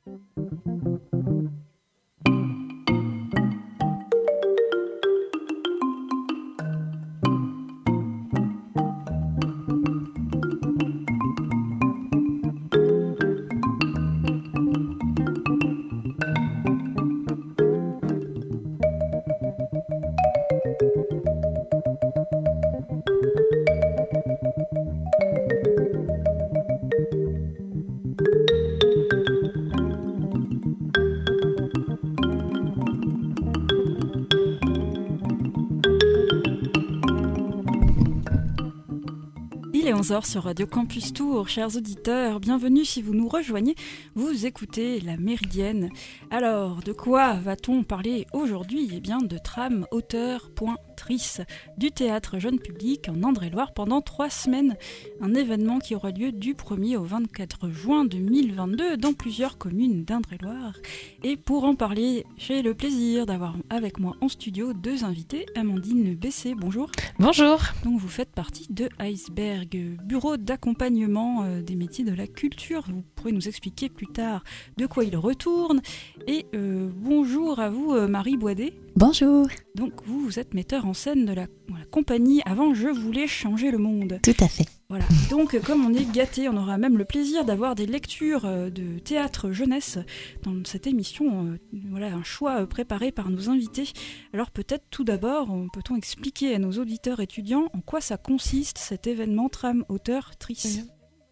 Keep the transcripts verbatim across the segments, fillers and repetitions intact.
onze heures sur Radio Campus Tours, chers auditeurs, bienvenue si vous nous rejoignez, vous écoutez La Méridienne. Alors, de quoi va-t-on parler aujourd'hui ? Eh bien, de Tram Auteur Point Trice, du théâtre jeune public en Indre-et-Loire pendant trois semaines. Un événement qui aura lieu du premier au vingt-quatre juin deux mille vingt-deux dans plusieurs communes d'Indre-et-Loire. Et pour en parler, j'ai le plaisir d'avoir avec moi en studio deux invités. Amandine Bessé, bonjour. Bonjour. Donc vous faites partie de Iceberg, bureau d'accompagnement euh, des métiers de la culture. Vous pourrez nous expliquer plus tard de quoi il retourne. Et euh, bonjour à vous euh, Marie Boidet. Bonjour. Donc vous, vous êtes metteur en scène de la, de la compagnie Avant je voulais changer le monde. Tout à fait. Voilà. Donc comme on est gâtés, on aura même le plaisir d'avoir des lectures de théâtre jeunesse dans cette émission. Euh, voilà, un choix préparé par nos invités. Alors peut-être tout d'abord, peut-on expliquer à nos auditeurs étudiants en quoi ça consiste cet événement Tram Auteur Trice ?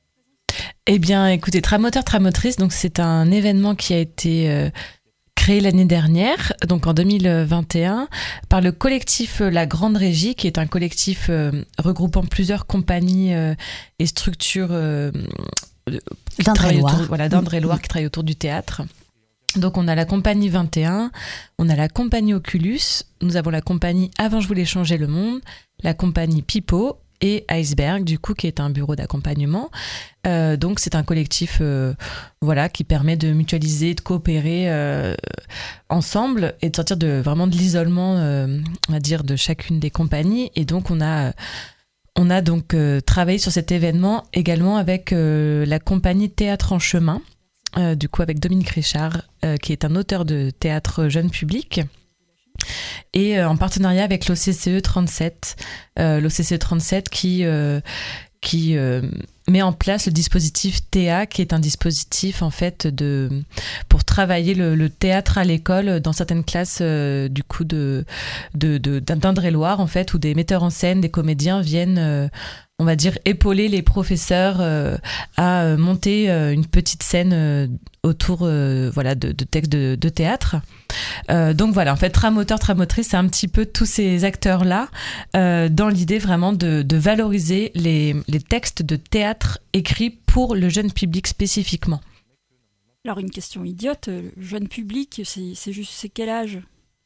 Eh bien, écoutez, Tram Auteur Tramotrice, donc c'est un événement qui a été euh, créé l'année dernière, donc en deux mille vingt et un, par le collectif La Grande Régie, qui est un collectif euh, regroupant plusieurs compagnies euh, et structures euh, d'Indre-et-Loire, voilà, d'Indre-et-Loire qui travaillent autour du théâtre. Donc on a la compagnie vingt et un, on a la compagnie Oculus, nous avons la compagnie Avant je voulais changer le monde, la compagnie Pipo et Iceberg, du coup, qui est un bureau d'accompagnement. Euh, donc, c'est un collectif euh, voilà, qui permet de mutualiser, de coopérer euh, ensemble et de sortir de, vraiment de l'isolement, euh, on va dire, de chacune des compagnies. Et donc, on a, on a donc euh, travaillé sur cet événement également avec euh, la compagnie Théâtre en Chemin, euh, du coup, avec Dominique Richard, euh, qui est un auteur de théâtre jeune public. Et euh, en partenariat avec l'O C C E trente-sept, euh, l'O C C E trente-sept qui, euh, qui euh, met en place le dispositif T A, qui est un dispositif en fait de, pour travailler le, le théâtre à l'école dans certaines classes euh, du coup de, de, de, d'Indre-et-Loire en fait, où des metteurs en scène, des comédiens viennent euh, on va dire épauler les professeurs euh, à euh, monter euh, une petite scène euh, autour euh, voilà de, de textes de, de théâtre. Euh, donc voilà, en fait, Tram Auteur, Tramotrice, c'est un petit peu tous ces acteurs-là euh, dans l'idée vraiment de, de valoriser les, les textes de théâtre écrits pour le jeune public spécifiquement. Alors une question idiote, le jeune public, c'est, c'est juste c'est quel âge ?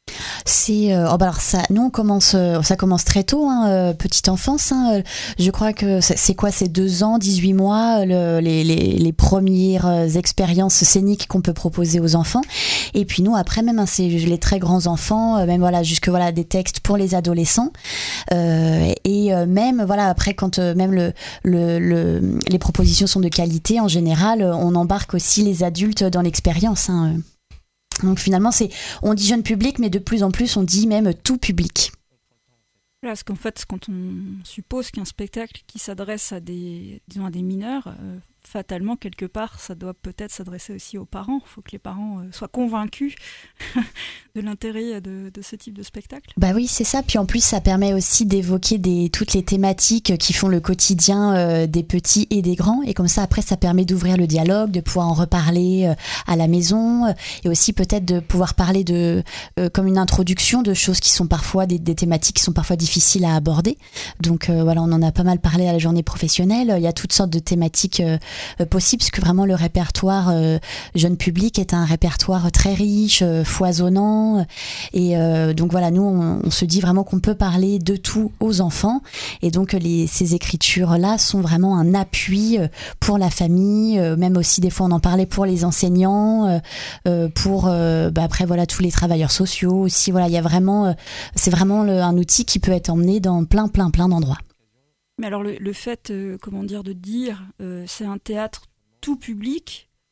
C'est euh, oh bah alors ça, nous on commence, euh, ça commence très tôt, hein, euh, petite enfance. Hein, euh, je crois que c'est, c'est quoi, c'est deux ans, dix-huit mois, le, les, les, les premières expériences scéniques qu'on peut proposer aux enfants. Et puis nous après même, hein, c'est les très grands enfants, euh, même voilà jusque voilà des textes pour les adolescents. Euh, et euh, même voilà après quand euh, même le, le, le les propositions sont de qualité en général, on embarque aussi les adultes dans l'expérience. Hein, euh. Donc finalement, c'est, on dit jeune public, mais de plus en plus, on dit même tout public. Parce qu'en fait, quand on suppose qu'un spectacle qui s'adresse à des, disons à des mineurs, euh, fatalement, quelque part, ça doit peut-être s'adresser aussi aux parents. Il faut que les parents euh, soient convaincus de l'intérêt de, de ce type de spectacle. Bah oui, c'est ça. Puis en plus, ça permet aussi d'évoquer des, toutes les thématiques qui font le quotidien euh, des petits et des grands. Et comme ça, après, ça permet d'ouvrir le dialogue, de pouvoir en reparler euh, à la maison. Euh, et aussi peut-être de pouvoir parler de, euh, comme une introduction de choses qui sont parfois, des, des thématiques qui sont parfois difficiles à aborder. Donc euh, voilà, on en a pas mal parlé à la journée professionnelle. Il y a toutes sortes de thématiques euh, Euh, possible, parce que vraiment le répertoire euh, jeune public est un répertoire très riche, euh, foisonnant, et euh, donc voilà, nous on, on se dit vraiment qu'on peut parler de tout aux enfants, et donc les, ces écritures-là sont vraiment un appui euh, pour la famille, euh, même aussi des fois on en parlait pour les enseignants, euh, euh, pour euh, bah après voilà tous les travailleurs sociaux aussi, voilà, il y a vraiment, euh, c'est vraiment le, un outil qui peut être emmené dans plein plein plein d'endroits. Mais alors le, le fait, euh, comment dire, de dire euh, c'est un théâtre tout public,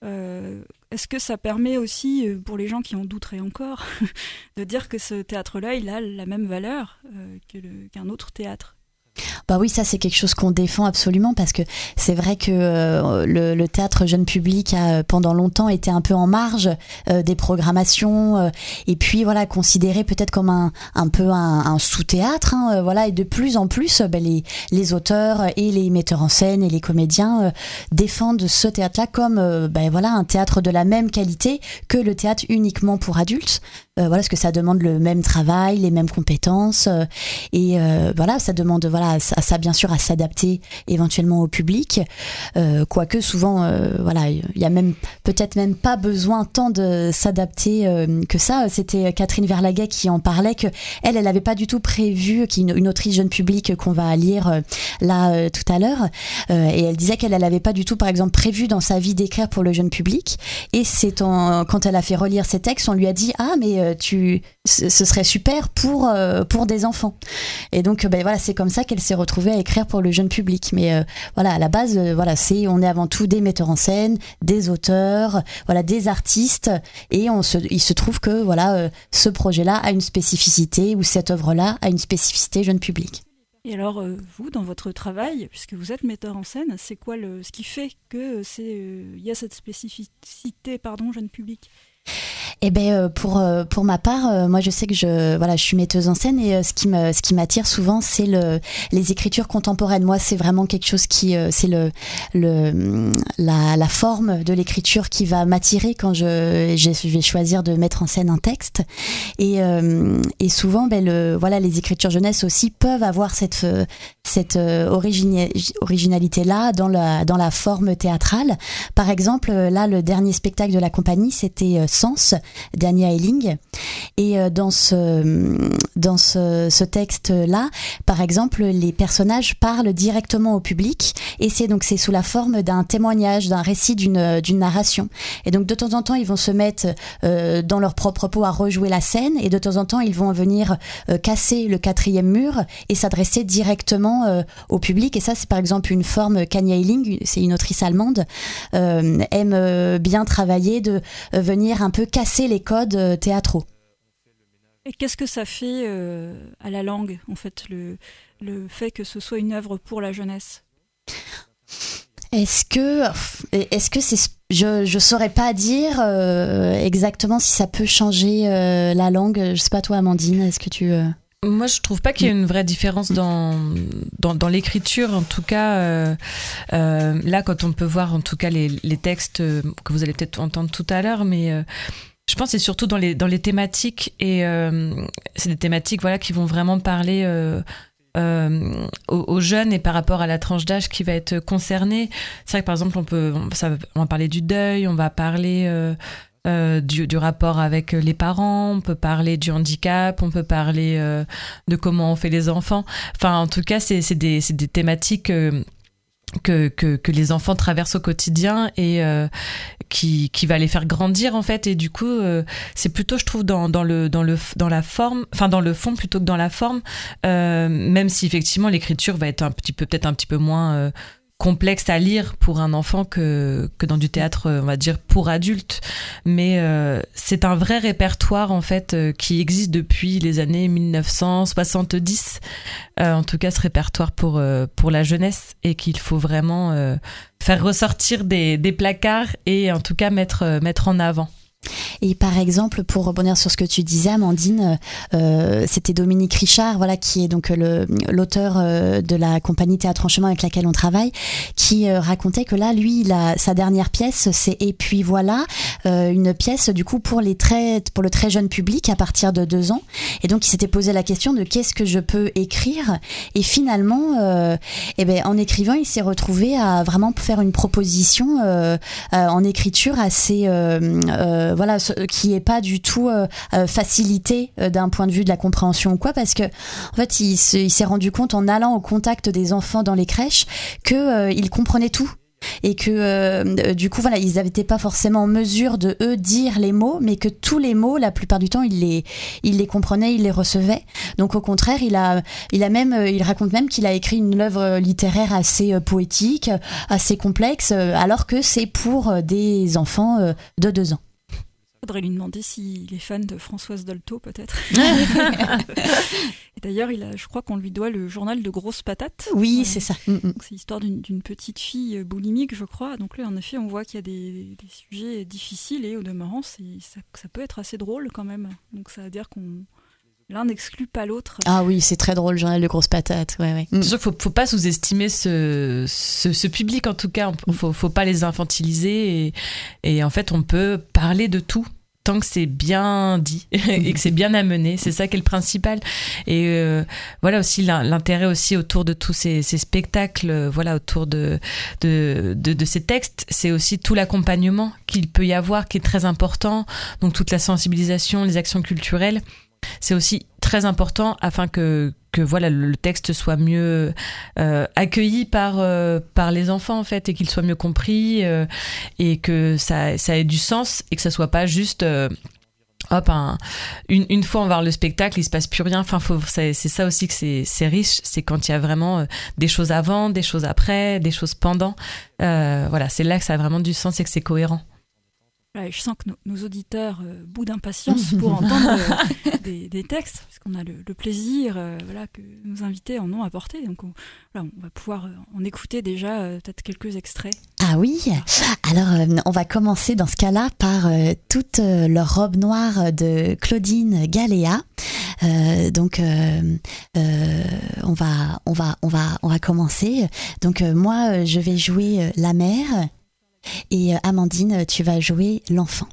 Euh, est-ce que ça permet aussi, pour les gens qui en douteraient encore, de dire que ce théâtre-là, il a la même valeur euh, que le, qu'un autre théâtre ? Bah oui, ça c'est quelque chose qu'on défend absolument parce que c'est vrai que euh, le, le théâtre jeune public a pendant longtemps été un peu en marge euh, des programmations euh, et puis voilà considéré peut-être comme un un peu un, un sous-théâtre hein, euh, voilà et de plus en plus euh, bah, les les auteurs et les metteurs en scène et les comédiens euh, défendent ce théâtre-là comme euh, bah, voilà un théâtre de la même qualité que le théâtre uniquement pour adultes. Euh, voilà, parce que ça demande le même travail, les mêmes compétences euh, et euh, voilà, ça demande voilà ça, ça bien sûr à s'adapter éventuellement au public, euh, quoique souvent euh, voilà il y a même peut-être même pas besoin tant de s'adapter euh, que ça. C'était Catherine Verlaguet qui en parlait que elle elle avait pas du tout prévu qui une, une autrice jeune public qu'on va lire euh, là euh, tout à l'heure euh, et elle disait qu'elle elle avait pas du tout par exemple prévu dans sa vie d'écrire pour le jeune public et c'est en, quand elle a fait relire ses textes on lui a dit ah mais tu, ce serait super pour euh, pour des enfants. Et donc ben voilà, c'est comme ça qu'elle s'est retrouvée à écrire pour le jeune public. Mais euh, voilà, à la base, euh, voilà, c'est on est avant tout des metteurs en scène, des auteurs, voilà, des artistes. Et on se, il se trouve que voilà, euh, ce projet-là a une spécificité ou cette œuvre-là a une spécificité jeune public. Et alors, euh, vous, dans votre travail, puisque vous êtes metteur en scène, c'est quoi le, ce qui fait que c'est, il euh, y a cette spécificité, pardon, jeune public ? Eh ben pour pour ma part, moi je sais que je voilà je suis metteuse en scène et ce qui me ce qui m'attire souvent c'est le les écritures contemporaines. Moi c'est vraiment quelque chose qui c'est le le la la forme de l'écriture qui va m'attirer quand je je vais choisir de mettre en scène un texte et et souvent ben le voilà les écritures jeunesse aussi peuvent avoir cette cette originalité là dans la dans la forme théâtrale. Par exemple là le dernier spectacle de la compagnie c'était Sens d'Ania Elling et dans ce dans ce, ce texte là par exemple les personnages parlent directement au public et c'est donc c'est sous la forme d'un témoignage, d'un récit, d'une d'une narration et donc de temps en temps ils vont se mettre euh, dans leur propre peau à rejouer la scène et de temps en temps ils vont venir euh, casser le quatrième mur et s'adresser directement euh, au public et ça c'est par exemple une forme qu'Ania Elling, c'est une autrice allemande euh, aime euh, bien travailler de euh, venir un peu casser les codes euh, théâtraux. Et qu'est-ce que ça fait euh, à la langue, en fait, le, le fait que ce soit une œuvre pour la jeunesse ? Est-ce que, est-ce que c'est, je je saurais pas dire euh, exactement si ça peut changer euh, la langue. Je sais pas toi, Amandine, est-ce que tu euh... Moi, je trouve pas qu'il y ait une vraie différence dans dans, dans l'écriture. En tout cas, euh, euh, là, quand on peut voir, en tout cas, les les textes que vous allez peut-être entendre tout à l'heure, mais euh, je pense que c'est surtout dans les dans les thématiques et euh, c'est des thématiques voilà qui vont vraiment parler euh, euh, aux, aux jeunes et par rapport à la tranche d'âge qui va être concernée. C'est vrai que par exemple on peut ça, on va parler du deuil, on va parler euh, euh, du, du rapport avec les parents, on peut parler du handicap, on peut parler euh, de comment on fait les enfants. Enfin en tout cas c'est c'est des c'est des thématiques euh, que, que que les enfants traversent au quotidien et euh, qui qui va les faire grandir en fait et du coup euh, c'est plutôt je trouve dans dans le dans le dans la forme enfin dans le fond plutôt que dans la forme euh, même si effectivement l'écriture va être un petit peu peut-être un petit peu moins euh, complexe à lire pour un enfant que que dans du théâtre on va dire pour adultes mais euh, c'est un vrai répertoire en fait euh, qui existe depuis les années dix-neuf cent soixante-dix euh, en tout cas ce répertoire pour euh, pour la jeunesse et qu'il faut vraiment euh, faire ressortir des des placards et en tout cas mettre euh, mettre en avant. Et par exemple, pour rebondir sur ce que tu disais, Amandine, euh, c'était Dominique Richard, voilà, qui est donc le, l'auteur euh, de la compagnie Théâtre en Chemin avec laquelle on travaille, qui euh, racontait que là, lui, il a, sa dernière pièce, c'est Et puis voilà, euh, une pièce du coup pour les très, pour le très jeune public à partir de deux ans. Et donc, il s'était posé la question de qu'est-ce que je peux écrire. Et finalement, euh, eh ben, en écrivant, il s'est retrouvé à vraiment faire une proposition euh, euh, en écriture assez euh, euh, voilà, qui est pas du tout euh, facilité euh, d'un point de vue de la compréhension ou quoi, parce que en fait il, se, il s'est rendu compte en allant au contact des enfants dans les crèches que euh, il comprenait tout. et que euh, du coup voilà, ils n'étaient pas forcément en mesure de eux dire les mots, mais que tous les mots, la plupart du temps, ils les, ils les comprenaient, ils les recevaient. Donc au contraire, il a, il a même, il raconte même qu'il a écrit une œuvre littéraire assez poétique, assez complexe, alors que c'est pour des enfants de deux ans. Il faudrait lui demander s'il est fan de Françoise Dolto, peut-être. Et d'ailleurs, il a, je crois qu'on lui doit le journal de Grosses Patates. Oui, euh, c'est ça. Donc c'est l'histoire d'une, d'une petite fille boulimique, je crois. Donc là, en effet, on voit qu'il y a des, des sujets difficiles et au demeurant, c'est, ça, ça peut être assez drôle quand même. Donc ça veut dire qu'on l'un n'exclut pas l'autre. Ah oui, c'est très drôle, le journal de Grosses Patates. Ouais, ouais. Il faut, faut pas sous-estimer ce, ce, ce public, en tout cas. Il faut, faut pas les infantiliser. Et, et en fait, on peut parler de tout tant que c'est bien dit et que c'est bien amené. C'est ça qui est le principal. Et euh, voilà aussi l'intérêt aussi autour de tous ces, ces spectacles, voilà, autour de, de, de, de ces textes. C'est aussi tout l'accompagnement qu'il peut y avoir qui est très important. Donc toute la sensibilisation, les actions culturelles. C'est aussi très important afin que, que voilà, le texte soit mieux euh, accueilli par, euh, par les enfants en fait, et qu'il soit mieux compris euh, et que ça, ça ait du sens et que ça soit pas juste euh, hop, un, une, une fois on va voir le spectacle, il se passe plus rien. Enfin, faut, c'est, c'est ça aussi que c'est, c'est riche, c'est quand il y a vraiment euh, des choses avant, des choses après, des choses pendant. Euh, voilà, c'est là que ça a vraiment du sens et que c'est cohérent. Voilà, je sens que nos, nos auditeurs euh, boudent d'impatience pour entendre euh, des, des textes, parce qu'on a le, le plaisir euh, voilà, que nos invités en ont apporté. Donc on, voilà, on va pouvoir euh, en écouter déjà euh, peut-être quelques extraits. Ah oui, alors euh, on va commencer dans ce cas-là par euh, toute euh, leur robe noire de Claudine Galéa. Euh, donc euh, euh, on va on va on va on va commencer. Donc euh, moi je vais jouer euh, la mère. Et Amandine, tu vas jouer l'enfant.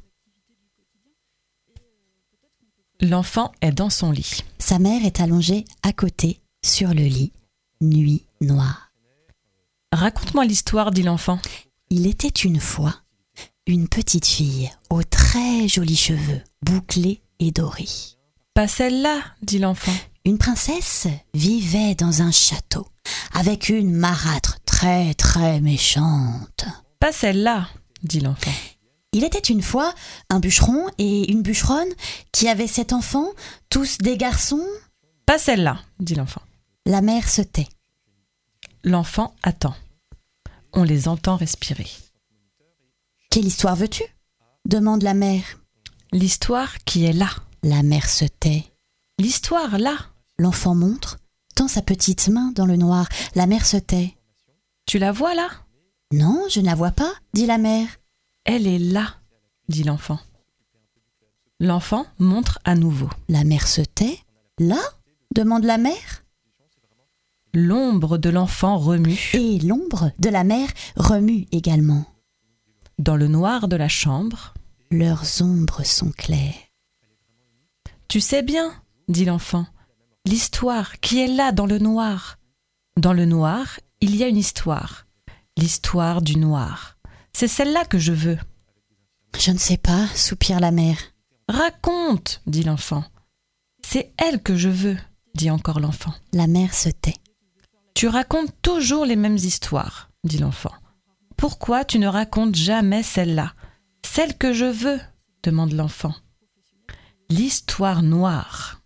L'enfant est dans son lit. Sa mère est allongée à côté, sur le lit. Nuit noire. Raconte-moi l'histoire, dit l'enfant. Il était une fois une petite fille aux très jolis cheveux, bouclés et dorés. Pas celle-là, dit l'enfant. Une princesse vivait dans un château, avec une marâtre très très méchante. Pas celle-là, dit l'enfant. Il était une fois un bûcheron et une bûcheronne qui avaient sept enfants, tous des garçons. Pas celle-là, dit l'enfant. La mère se tait. L'enfant attend. On les entend respirer. Quelle histoire veux-tu ? Demande la mère. L'histoire qui est là. La mère se tait. L'histoire là. L'enfant montre, tend sa petite main dans le noir. La mère se tait. Tu la vois là ? Non, je ne la vois pas, dit la mère. Elle est là, dit l'enfant. L'enfant montre à nouveau. La mère se tait. Là ? Demande la mère. L'ombre de l'enfant remue. Et l'ombre de la mère remue également. Dans le noir de la chambre, leurs ombres sont claires. Tu sais bien, dit l'enfant, l'histoire qui est là dans le noir. Dans le noir, il y a une histoire. L'histoire du noir. C'est celle-là que je veux. Je ne sais pas, soupire la mère. Raconte, dit l'enfant. C'est elle que je veux, dit encore l'enfant. La mère se tait. Tu racontes toujours les mêmes histoires, dit l'enfant. Pourquoi tu ne racontes jamais celle-là, celle que je veux, demande l'enfant. L'histoire noire.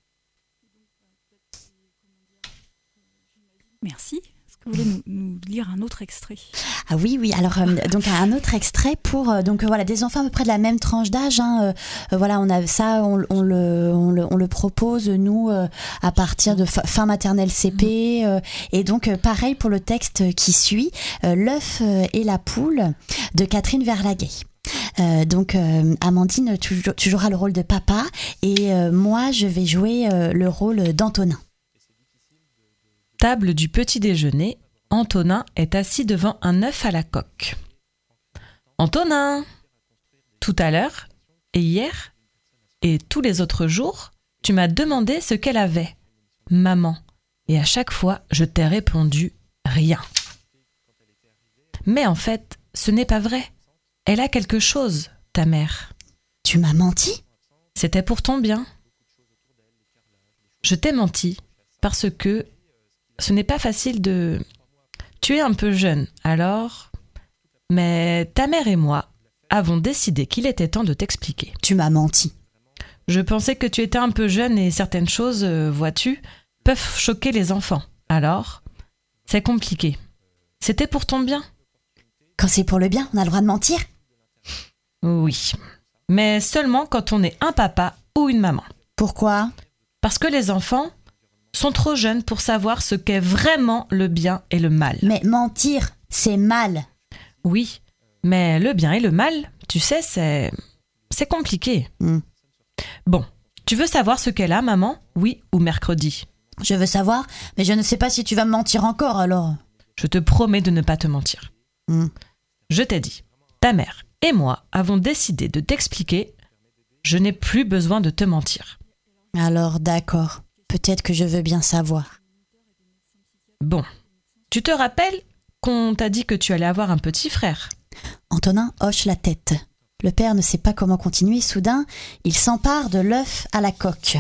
Merci. Vous voulez nous, nous lire un autre extrait ? Ah oui, oui. Alors euh, donc un autre extrait pour euh, donc euh, voilà des enfants à peu près de la même tranche d'âge. Hein, euh, voilà, on a ça, on, on, le, on, le, on le propose nous euh, à partir de fa- fin maternelle C P. Euh, et donc euh, pareil pour le texte qui suit, euh, l'œuf et la poule de Catherine Verlaguet. Euh, donc euh, Amandine, tu, tu joueras le rôle de papa et euh, moi je vais jouer euh, le rôle d'Antonin. Table du petit déjeuner, Antonin est assis devant un œuf à la coque. Antonin, tout à l'heure, et hier, et tous les autres jours, tu m'as demandé ce qu'elle avait, maman, et à chaque fois, je t'ai répondu rien. Mais en fait, ce n'est pas vrai. Elle a quelque chose, ta mère. Tu m'as menti ? C'était pour ton bien. Je t'ai menti parce que ce n'est pas facile de... Tu es un peu jeune, alors Mais ta mère et moi avons décidé qu'il était temps de t'expliquer. Tu m'as menti. Je pensais que tu étais un peu jeune et certaines choses, euh, vois-tu, peuvent choquer les enfants. Alors, c'est compliqué. C'était pour ton bien ? Quand c'est pour le bien, on a le droit de mentir ? Oui, mais seulement quand on est un papa ou une maman. Pourquoi ? Parce que les enfants sont trop jeunes pour savoir ce qu'est vraiment le bien et le mal. Mais mentir, c'est mal. Oui, mais le bien et le mal, tu sais, c'est... c'est compliqué. Mm. Bon, tu veux savoir ce qu'est là, maman ? Oui ou mercredi ? Je veux savoir, mais je ne sais pas si tu vas me mentir encore, alors. Je te promets de ne pas te mentir. Mm. Je t'ai dit, ta mère et moi avons décidé de t'expliquer. Je n'ai plus besoin de te mentir. Alors, d'accord. Peut-être que je veux bien savoir. Bon, tu te rappelles qu'on t'a dit que tu allais avoir un petit frère ? Antonin hoche la tête. Le père ne sait pas comment continuer. Soudain, il s'empare de l'œuf à la coque.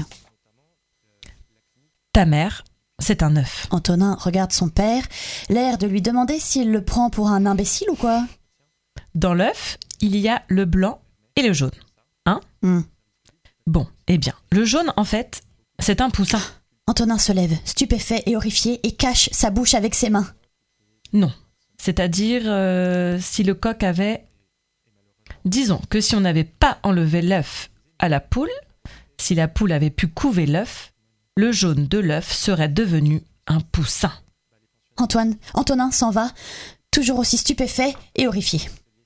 Ta mère, c'est un œuf. Antonin regarde son père, l'air de lui demander s'il le prend pour un imbécile ou quoi. Dans l'œuf, il y a le blanc et le jaune. Hein ? Mm. Bon, eh bien, le jaune, en fait, c'est un poussin. Antonin se lève, stupéfait et horrifié, et cache sa bouche avec ses mains. Non. C'est-à-dire, euh, si le coq avait... Disons que si on n'avait pas enlevé l'œuf à la poule, si la poule avait pu couver l'œuf, le jaune de l'œuf serait devenu un poussin. Antoine, Antonin s'en va, toujours aussi stupéfait et horrifié.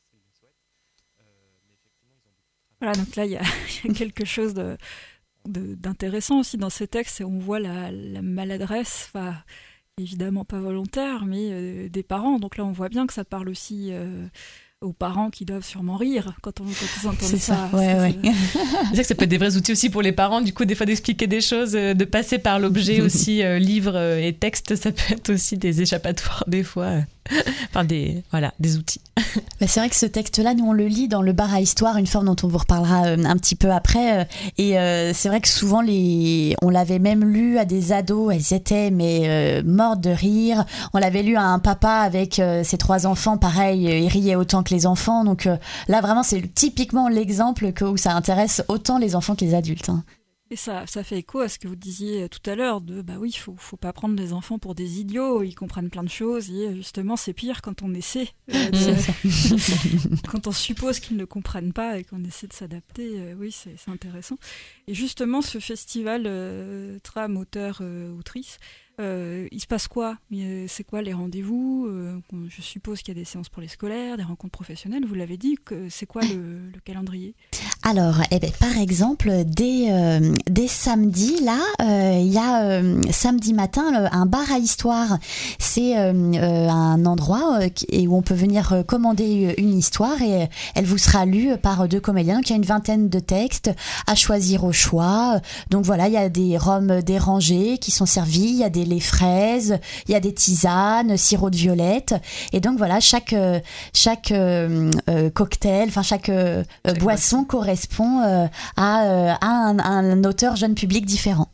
Voilà, donc là, il y, y a quelque chose de, de, d'intéressant aussi dans ces textes, et on voit la, la maladresse, enfin, évidemment pas volontaire, mais euh, des parents. Donc là, on voit bien que ça parle aussi euh, aux parents qui doivent sûrement rire quand, on, quand ils entendent C'est ça. ça, ouais, c'est, ouais. C'est vrai que ça peut être des vrais outils aussi pour les parents, du coup, des fois d'expliquer des choses, euh, de passer par l'objet aussi, euh, livre euh, et texte, ça peut être aussi des échappatoires des fois. euh. Enfin, des, voilà, des outils. Bah, c'est vrai que ce texte-là, nous on le lit dans le bar à histoire, une forme dont on vous reparlera euh, un petit peu après. Euh, et euh, c'est vrai que souvent, les... on l'avait même lu à des ados, elles étaient mais euh, mortes de rire. On l'avait lu à un papa avec euh, ses trois enfants, pareil, euh, ils riaient autant que les enfants. Donc euh, là, vraiment, c'est typiquement l'exemple que, où ça intéresse autant les enfants que les adultes. Hein. Et ça, ça fait écho à ce que vous disiez tout à l'heure, de bah oui, il faut, faut pas prendre les enfants pour des idiots, ils comprennent plein de choses, et justement c'est pire quand on essaie, euh, de, quand on suppose qu'ils ne comprennent pas et qu'on essaie de s'adapter, euh, oui c'est, c'est intéressant. Et justement ce festival euh, Tram auteur euh, autrice, euh, il se passe quoi ? C'est quoi les rendez-vous ? euh, Je suppose qu'il y a des séances pour les scolaires, des rencontres professionnelles, vous l'avez dit, que, c'est quoi le, le calendrier ? Alors, eh ben, par exemple, dès, euh, dès samedi, là, euh, il y a euh, samedi matin le, un bar à histoire. C'est euh, euh, un endroit euh, qui, où on peut venir euh, commander une histoire et euh, elle vous sera lue par deux comédiens. Donc, il y a une vingtaine de textes à choisir au choix. Donc voilà, il y a des rhums dérangés qui sont servis, il y a des laits fraises, il y a des tisanes, sirop de violette. Et donc voilà, chaque, euh, chaque euh, euh, cocktail, enfin chaque, euh, chaque boisson correspond correspond euh, à, euh, à, un, à un auteur jeune public différent.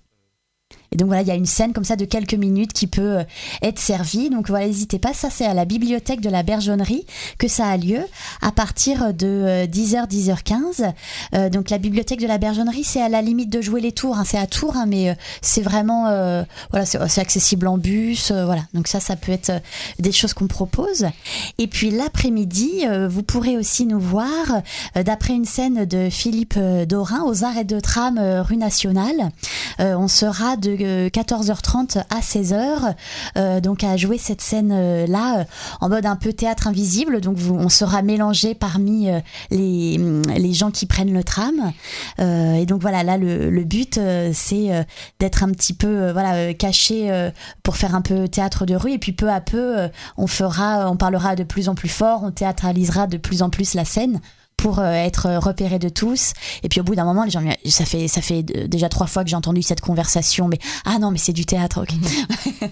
Et donc voilà, il y a une scène comme ça de quelques minutes qui peut euh, être servie. Donc voilà, n'hésitez pas, ça c'est à la bibliothèque de la Bergeonnerie que ça a lieu à partir de euh, dix heures, dix heures quinze. Euh, donc la bibliothèque de la Bergeonnerie, c'est à la limite de Jouer les Tours, hein, c'est à Tours, hein, mais euh, c'est vraiment, euh, voilà, c'est, c'est accessible en bus, euh, voilà. Donc ça, ça peut être euh, des choses qu'on propose. Et puis l'après-midi, euh, vous pourrez aussi nous voir euh, d'après une scène de Philippe euh, Dorin aux Arrêts de Tram euh, rue Nationale. Euh, on sera de quatorze heures trente à seize heures, euh, donc à jouer cette scène-là euh, en mode un peu théâtre invisible. Donc vous, on sera mélangé parmi euh, les, les gens qui prennent le tram. Euh, et donc voilà, là le, le but euh, c'est euh, d'être un petit peu euh, voilà euh, caché euh, pour faire un peu théâtre de rue. Et puis peu à peu, euh, on fera, on parlera de plus en plus fort, on théâtralisera de plus en plus la scène, pour euh, être repéré de tous. Et puis au bout d'un moment, les gens, ça fait, ça fait déjà trois fois que j'ai entendu cette conversation, mais ah non, mais c'est du théâtre, ok. Mmh.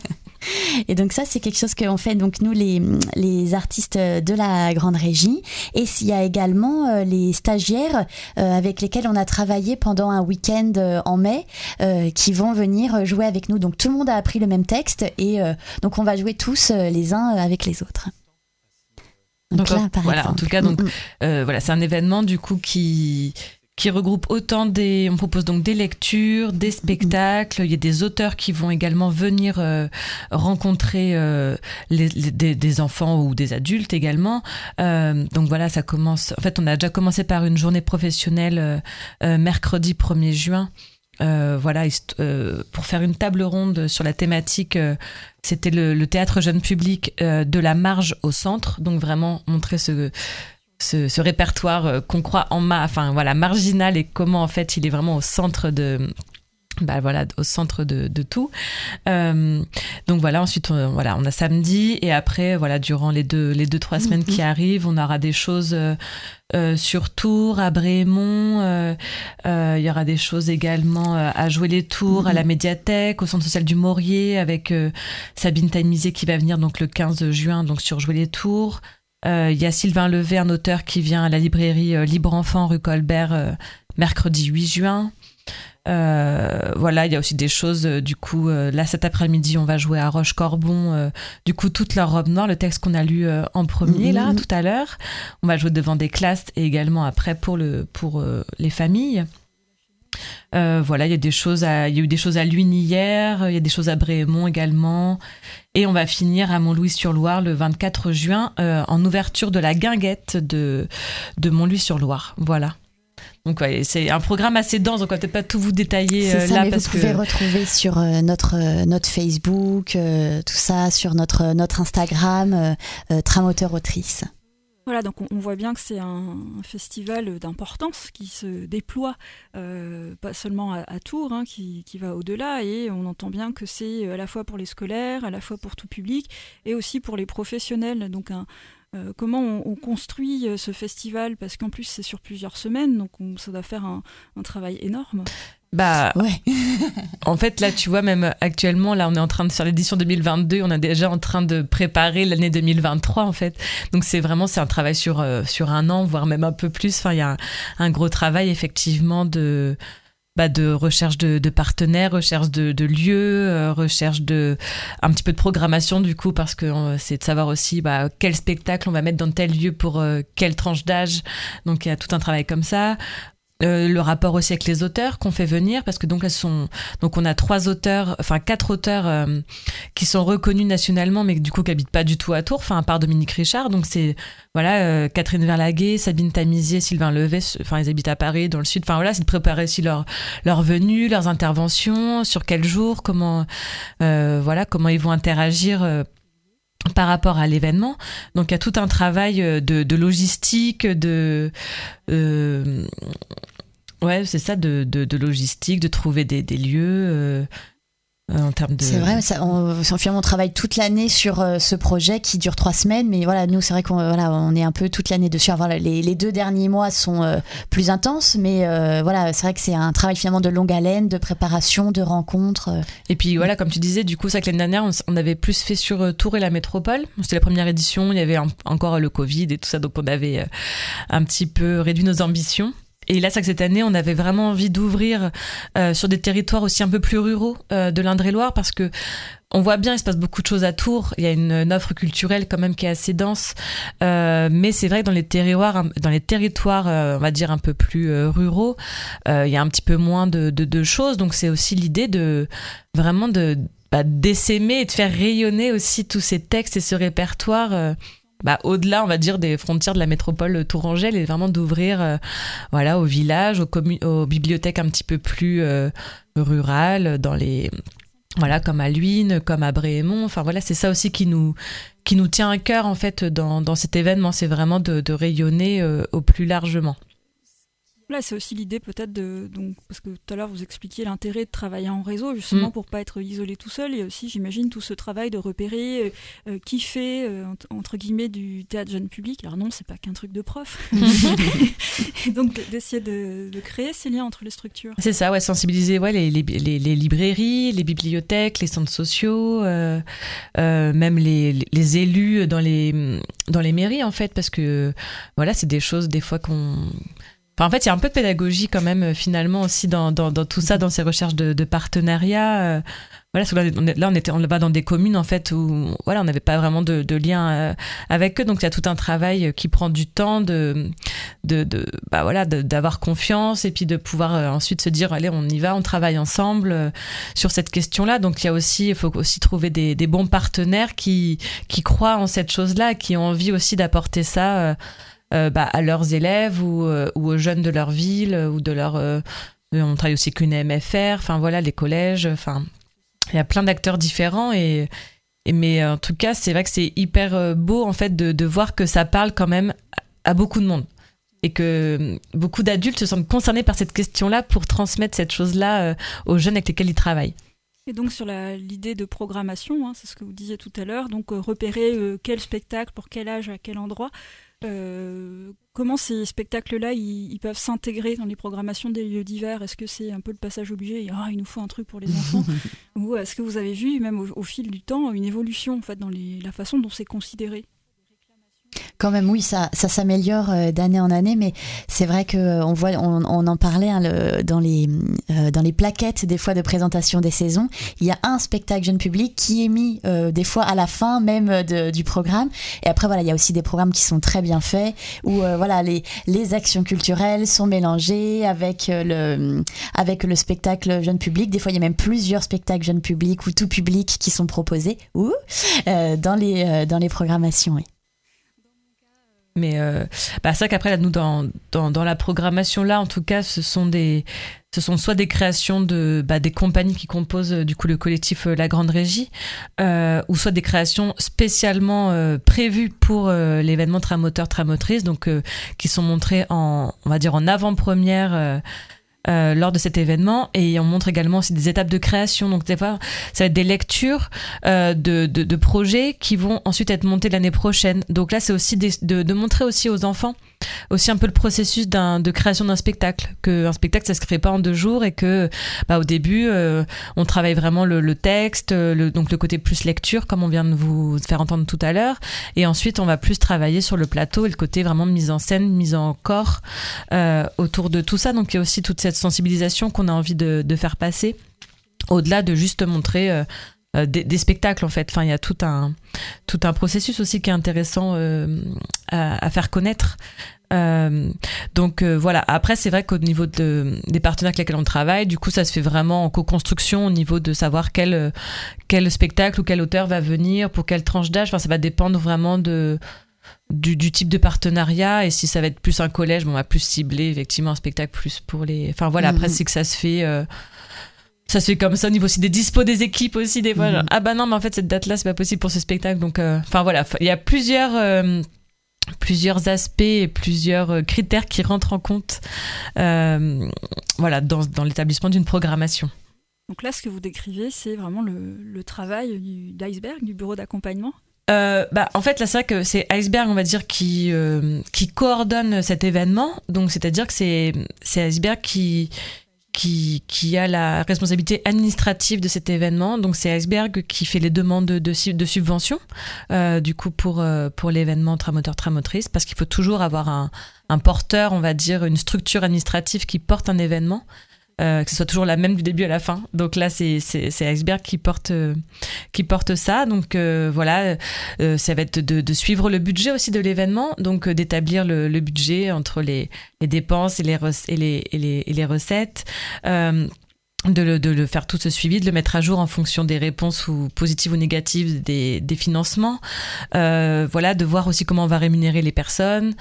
Et donc ça, c'est quelque chose qu'on fait, donc nous, les, les artistes de la Grande Régie. Et il y a également euh, les stagiaires euh, avec lesquels on a travaillé pendant un week-end euh, en mai, euh, qui vont venir jouer avec nous. Donc tout le monde a appris le même texte et euh, donc on va jouer tous euh, les uns avec les autres. Donc, donc là, par voilà, exemple. en tout cas, donc Mm-hmm. euh, voilà, c'est un événement du coup qui qui regroupe autant des, on propose donc des lectures, des spectacles. Il y a des auteurs qui vont également venir euh, rencontrer euh, les, les, des, des enfants ou des adultes également. Euh, donc voilà, ça commence. En fait, on a déjà commencé par une journée professionnelle euh, euh, mercredi premier juin. Euh, voilà, euh, pour faire une table ronde sur la thématique, euh, c'était le, le théâtre jeune public euh, de la marge au centre. Donc vraiment montrer ce Ce, ce répertoire qu'on croit en ma, enfin voilà, marginal, et comment en fait il est vraiment au centre de, bah voilà, au centre de, de tout. Euh, donc voilà, ensuite on, voilà, on a samedi, et après voilà, durant les deux les deux trois semaines qui arrivent, on aura des choses euh, euh, sur Tours, à Brémont. Euh, euh, il y aura des choses également euh, à Jouer les Tours, à la médiathèque, au centre social du Maurier, avec euh, Sabine Taimizé qui va venir donc le quinze juin, donc sur Jouer les Tours. Il euh, y a Sylvain Levé, un auteur qui vient à la librairie euh, Libre Enfant rue Colbert euh, mercredi huit juin. Euh, voilà, il y a aussi des choses euh, du coup euh, là cet après-midi on va jouer à Roche-Corbon, euh, du coup toute leur robe noire, le texte qu'on a lu euh, en premier là tout à l'heure. On va jouer devant des classes et également après pour le pour euh, les familles. Euh, voilà, il y a des choses à, il y a eu des choses à Luynes hier, il y a des choses à Brémont également, et on va finir à Montlouis-sur-Loire le vingt-quatre juin euh, en ouverture de la guinguette de de Montlouis-sur-Loire. Voilà. Donc ouais, c'est un programme assez dense, donc on va peut-être pas tout vous détailler c'est euh, ça, là mais parce vous pouvez que retrouver sur euh, notre euh, notre Facebook, euh, tout ça, sur notre notre Instagram, euh, euh, Tram Auteur Autrice. Voilà, donc on, on voit bien que c'est un, un festival d'importance qui se déploie, euh, pas seulement à, à Tours, hein, qui, qui va au-delà, et on entend bien que c'est à la fois pour les scolaires, à la fois pour tout public, et aussi pour les professionnels. Donc un, euh, comment on, on construit ce festival, parce qu'en plus c'est sur plusieurs semaines, donc on, ça doit faire un, un travail énorme. bah Ouais. en fait là tu vois, même actuellement là on est en train de faire l'édition deux mille vingt-deux, on est déjà en train de préparer l'année deux mille vingt-trois en fait, donc c'est vraiment c'est un travail sur euh, sur un an, voire même un peu plus. Enfin il y a un, un gros travail effectivement de bah de recherche de, de partenaires, recherche de, de lieux, euh, recherche de un petit peu de programmation du coup, parce que euh, c'est de savoir aussi bah quel spectacle on va mettre dans tel lieu pour euh, quelle tranche d'âge, donc il y a tout un travail comme ça. Euh, le rapport aussi avec les auteurs qu'on fait venir, parce que donc elles sont donc on a trois auteurs, enfin quatre auteurs euh, qui sont reconnus nationalement, mais du coup qui habitent pas du tout à Tours, enfin à part Dominique Richard. Donc c'est voilà euh, Catherine Verlaguet, Sabine Taimizé, Sylvain Levé, enfin ils habitent à Paris dans le sud. Enfin voilà, c'est de préparer aussi leur leur venue, leurs interventions, sur quel jour, comment euh, voilà comment ils vont interagir. Euh, par rapport à l'événement. Donc il y a tout un travail de, de logistique, de euh, ouais c'est ça, de, de, de logistique, de trouver des, des lieux euh, en termes de... C'est vrai, ça, on, on, finalement, on travaille toute l'année sur euh, ce projet qui dure trois semaines, mais voilà, nous, c'est vrai qu'on voilà, on est un peu toute l'année dessus. Voilà, les, les deux derniers mois sont euh, plus intenses, mais euh, voilà, c'est vrai que c'est un travail finalement de longue haleine, de préparation, de rencontres. Euh. Et puis voilà, comme tu disais, du coup, c'est vrai que l'année dernière, on, on avait plus fait sur euh, Tours et la métropole. C'était la première édition, il y avait un, encore le Covid et tout ça, donc on avait euh, un petit peu réduit nos ambitions. Et là, c'est que cette année, on avait vraiment envie d'ouvrir euh, sur des territoires aussi un peu plus ruraux euh, de l'Indre-et-Loire, parce que on voit bien, il se passe beaucoup de choses à Tours. Il y a une, une offre culturelle quand même qui est assez dense, euh, mais c'est vrai que dans les territoires, dans les territoires, euh, on va dire un peu plus euh, ruraux, euh, il y a un petit peu moins de, de, de choses. Donc c'est aussi l'idée de vraiment de bah, d'essaimer et de faire rayonner aussi tous ces textes et ce répertoire. Euh, Bah, au-delà, on va dire, des frontières de la métropole tourangelle, et vraiment d'ouvrir euh, voilà, aux villages, aux, commun- aux bibliothèques un petit peu plus euh, rurales, dans les, voilà, comme à Luynes, comme à Brémont. Enfin voilà, c'est ça aussi qui nous, qui nous tient à cœur en fait dans, dans cet événement, c'est vraiment de, de rayonner euh, au plus largement. Là, c'est aussi l'idée peut-être de... Donc, parce que tout à l'heure, vous expliquiez l'intérêt de travailler en réseau, justement, mmh. pour pas être isolé tout seul. Il y a aussi, j'imagine, tout ce travail de repérer euh, euh, qui fait, euh, entre guillemets, du théâtre jeune public. Alors non, c'est pas qu'un truc de prof. Et donc, d'essayer de, de créer ces liens entre les structures. C'est ça, ouais, sensibiliser ouais, les, les, les, les librairies, les bibliothèques, les centres sociaux, euh, euh, même les, les élus dans les, dans les mairies, en fait, parce que, voilà, c'est des choses, des fois, qu'on... Enfin, en fait, il y a un peu de pédagogie quand même finalement aussi dans, dans, dans tout ça, dans ces recherches de, de partenariat. Euh, voilà, parce que là, on, est, là, on était, on va dans des communes en fait où voilà, on n'avait pas vraiment de, de lien euh, avec eux, donc il y a tout un travail qui prend du temps de, de, de bah voilà, de, d'avoir confiance et puis de pouvoir euh, ensuite se dire allez, on y va, on travaille ensemble euh, sur cette question-là. Donc il y a aussi, il faut aussi trouver des, des bons partenaires qui qui croient en cette chose-là, qui ont envie aussi d'apporter ça. Euh, Euh, bah, à leurs élèves ou, euh, ou aux jeunes de leur ville euh, ou de leur euh, on travaille aussi avec une M F R, enfin voilà, les collèges, enfin il y a plein d'acteurs différents et, et mais en tout cas c'est vrai que c'est hyper beau en fait de, de voir que ça parle quand même à, à beaucoup de monde et que beaucoup d'adultes se sentent concernés par cette question-là pour transmettre cette chose-là euh, aux jeunes avec lesquels ils travaillent. Et donc sur la, l'idée de programmation, hein, c'est ce que vous disiez tout à l'heure, donc euh, repérer euh, quel spectacle, pour quel âge, à quel endroit. Euh, comment ces spectacles-là, ils, ils peuvent s'intégrer dans les programmations des lieux divers ? Est-ce que c'est un peu le passage obligé ? Ah, il nous faut un truc pour les enfants. Ou est-ce que vous avez vu, même au, au fil du temps, une évolution en fait, dans les, la façon dont c'est considéré ? Quand même, oui, ça, ça s'améliore euh, d'année en année, mais c'est vrai que euh, on voit, on, on en parlait hein, le, dans les euh, dans les plaquettes des fois de présentation des saisons. Il y a un spectacle jeune public qui est mis euh, des fois à la fin même de, du programme. Et après voilà, il y a aussi des programmes qui sont très bien faits où euh, voilà les les actions culturelles sont mélangées avec euh, le avec le spectacle jeune public. Des fois, il y a même plusieurs spectacles jeune public ou tout public qui sont proposés ou euh, dans les euh, dans les programmations. Oui. Mais euh, bah c'est vrai qu'après là, nous dans dans dans la programmation là en tout cas ce sont des ce sont soit des créations de bah, des compagnies qui composent du coup le collectif euh, La Grande Régie euh, ou soit des créations spécialement euh, prévues pour euh, l'événement Tramoteur Tramotrice, donc euh, qui sont montrées en on va dire en avant-première euh, Euh, lors de cet événement, et on montre également aussi des étapes de création. Donc des fois ça va être des lectures euh, de, de, de projets qui vont ensuite être montés l'année prochaine. Donc là c'est aussi des, de, de montrer aussi aux enfants aussi un peu le processus d'un, de création d'un spectacle, qu'un spectacle ça se crée pas en deux jours et que bah, au début euh, on travaille vraiment le, le texte, le, donc le côté plus lecture comme on vient de vous faire entendre tout à l'heure, et ensuite on va plus travailler sur le plateau et le côté vraiment mise en scène, mise en corps euh, autour de tout ça. Donc il y a aussi toute cette sensibilisation qu'on a envie de, de faire passer au-delà de juste montrer euh, euh, des, des spectacles en fait. Enfin il y a tout un tout un processus aussi qui est intéressant euh, à, à faire connaître. Euh, donc euh, voilà. Après c'est vrai qu'au niveau de, des partenaires avec lesquels on travaille, du coup ça se fait vraiment en co-construction au niveau de savoir quel quel spectacle ou quel auteur va venir pour quelle tranche d'âge. Enfin ça va dépendre vraiment de Du, du type de partenariat, et si ça va être plus un collège, bon, on va plus cibler effectivement un spectacle plus pour les. Enfin voilà, mmh. Après c'est que ça se fait. Euh... Ça se fait comme ça au niveau aussi des dispos des équipes aussi des fois. Mmh. Genre, ah bah non, mais en fait cette date-là c'est pas possible pour ce spectacle. Donc enfin euh... voilà, il y a plusieurs. Euh... plusieurs aspects et plusieurs critères qui rentrent en compte euh, voilà, dans, dans l'établissement d'une programmation. Donc là, ce que vous décrivez, c'est vraiment le, le travail du, d'Iceberg, du bureau d'accompagnement. Euh, bah, en fait, là, c'est vrai que c'est Iceberg, on va dire, qui, euh, qui coordonne cet événement. Donc, c'est-à-dire que c'est, c'est Iceberg qui, qui, qui a la responsabilité administrative de cet événement. Donc, c'est Iceberg qui fait les demandes de, de, de subventions, euh, du coup, pour, euh, pour l'événement Tramoteur Tramotrice, parce qu'il faut toujours avoir un, un porteur, on va dire, une structure administrative qui porte un événement. Euh, que ce soit toujours la même du début à la fin. Donc là, c'est, c'est, c'est Iceberg qui porte, euh, qui porte ça. Donc euh, voilà, euh, ça va être de, de suivre le budget aussi de l'événement, donc euh, d'établir le, le budget entre les, les dépenses et les, rec- et les, et les, et les recettes. Euh, De le, de le faire tout ce suivi, de le mettre à jour en fonction des réponses ou positives ou négatives des, des financements. Euh, voilà, de voir aussi comment on va rémunérer les personnes.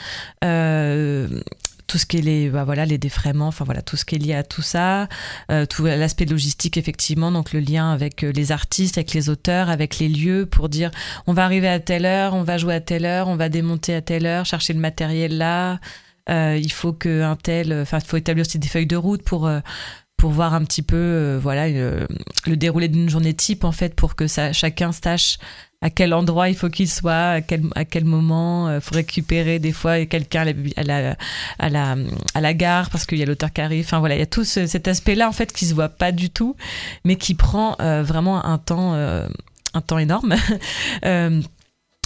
Euh, tout ce qui est les bah voilà les défraiements, enfin voilà tout ce qui est lié à tout ça, euh, tout l'aspect logistique effectivement, donc le lien avec les artistes, avec les auteurs, avec les lieux pour dire on va arriver à telle heure, on va jouer à telle heure, on va démonter à telle heure, chercher le matériel là, euh, il faut que un tel, enfin il faut établir aussi des feuilles de route pour euh, pour voir un petit peu euh, voilà euh, le déroulé d'une journée type en fait, pour que ça chacun sache à quel endroit il faut qu'il soit, à quel, à quel moment il euh, faut récupérer des fois quelqu'un à la, à la, à la gare parce qu'il y a l'auteur qui arrive. Enfin voilà, il y a tout ce, cet aspect-là en fait qui se voit pas du tout, mais qui prend euh, vraiment un temps, euh, un temps énorme. euh,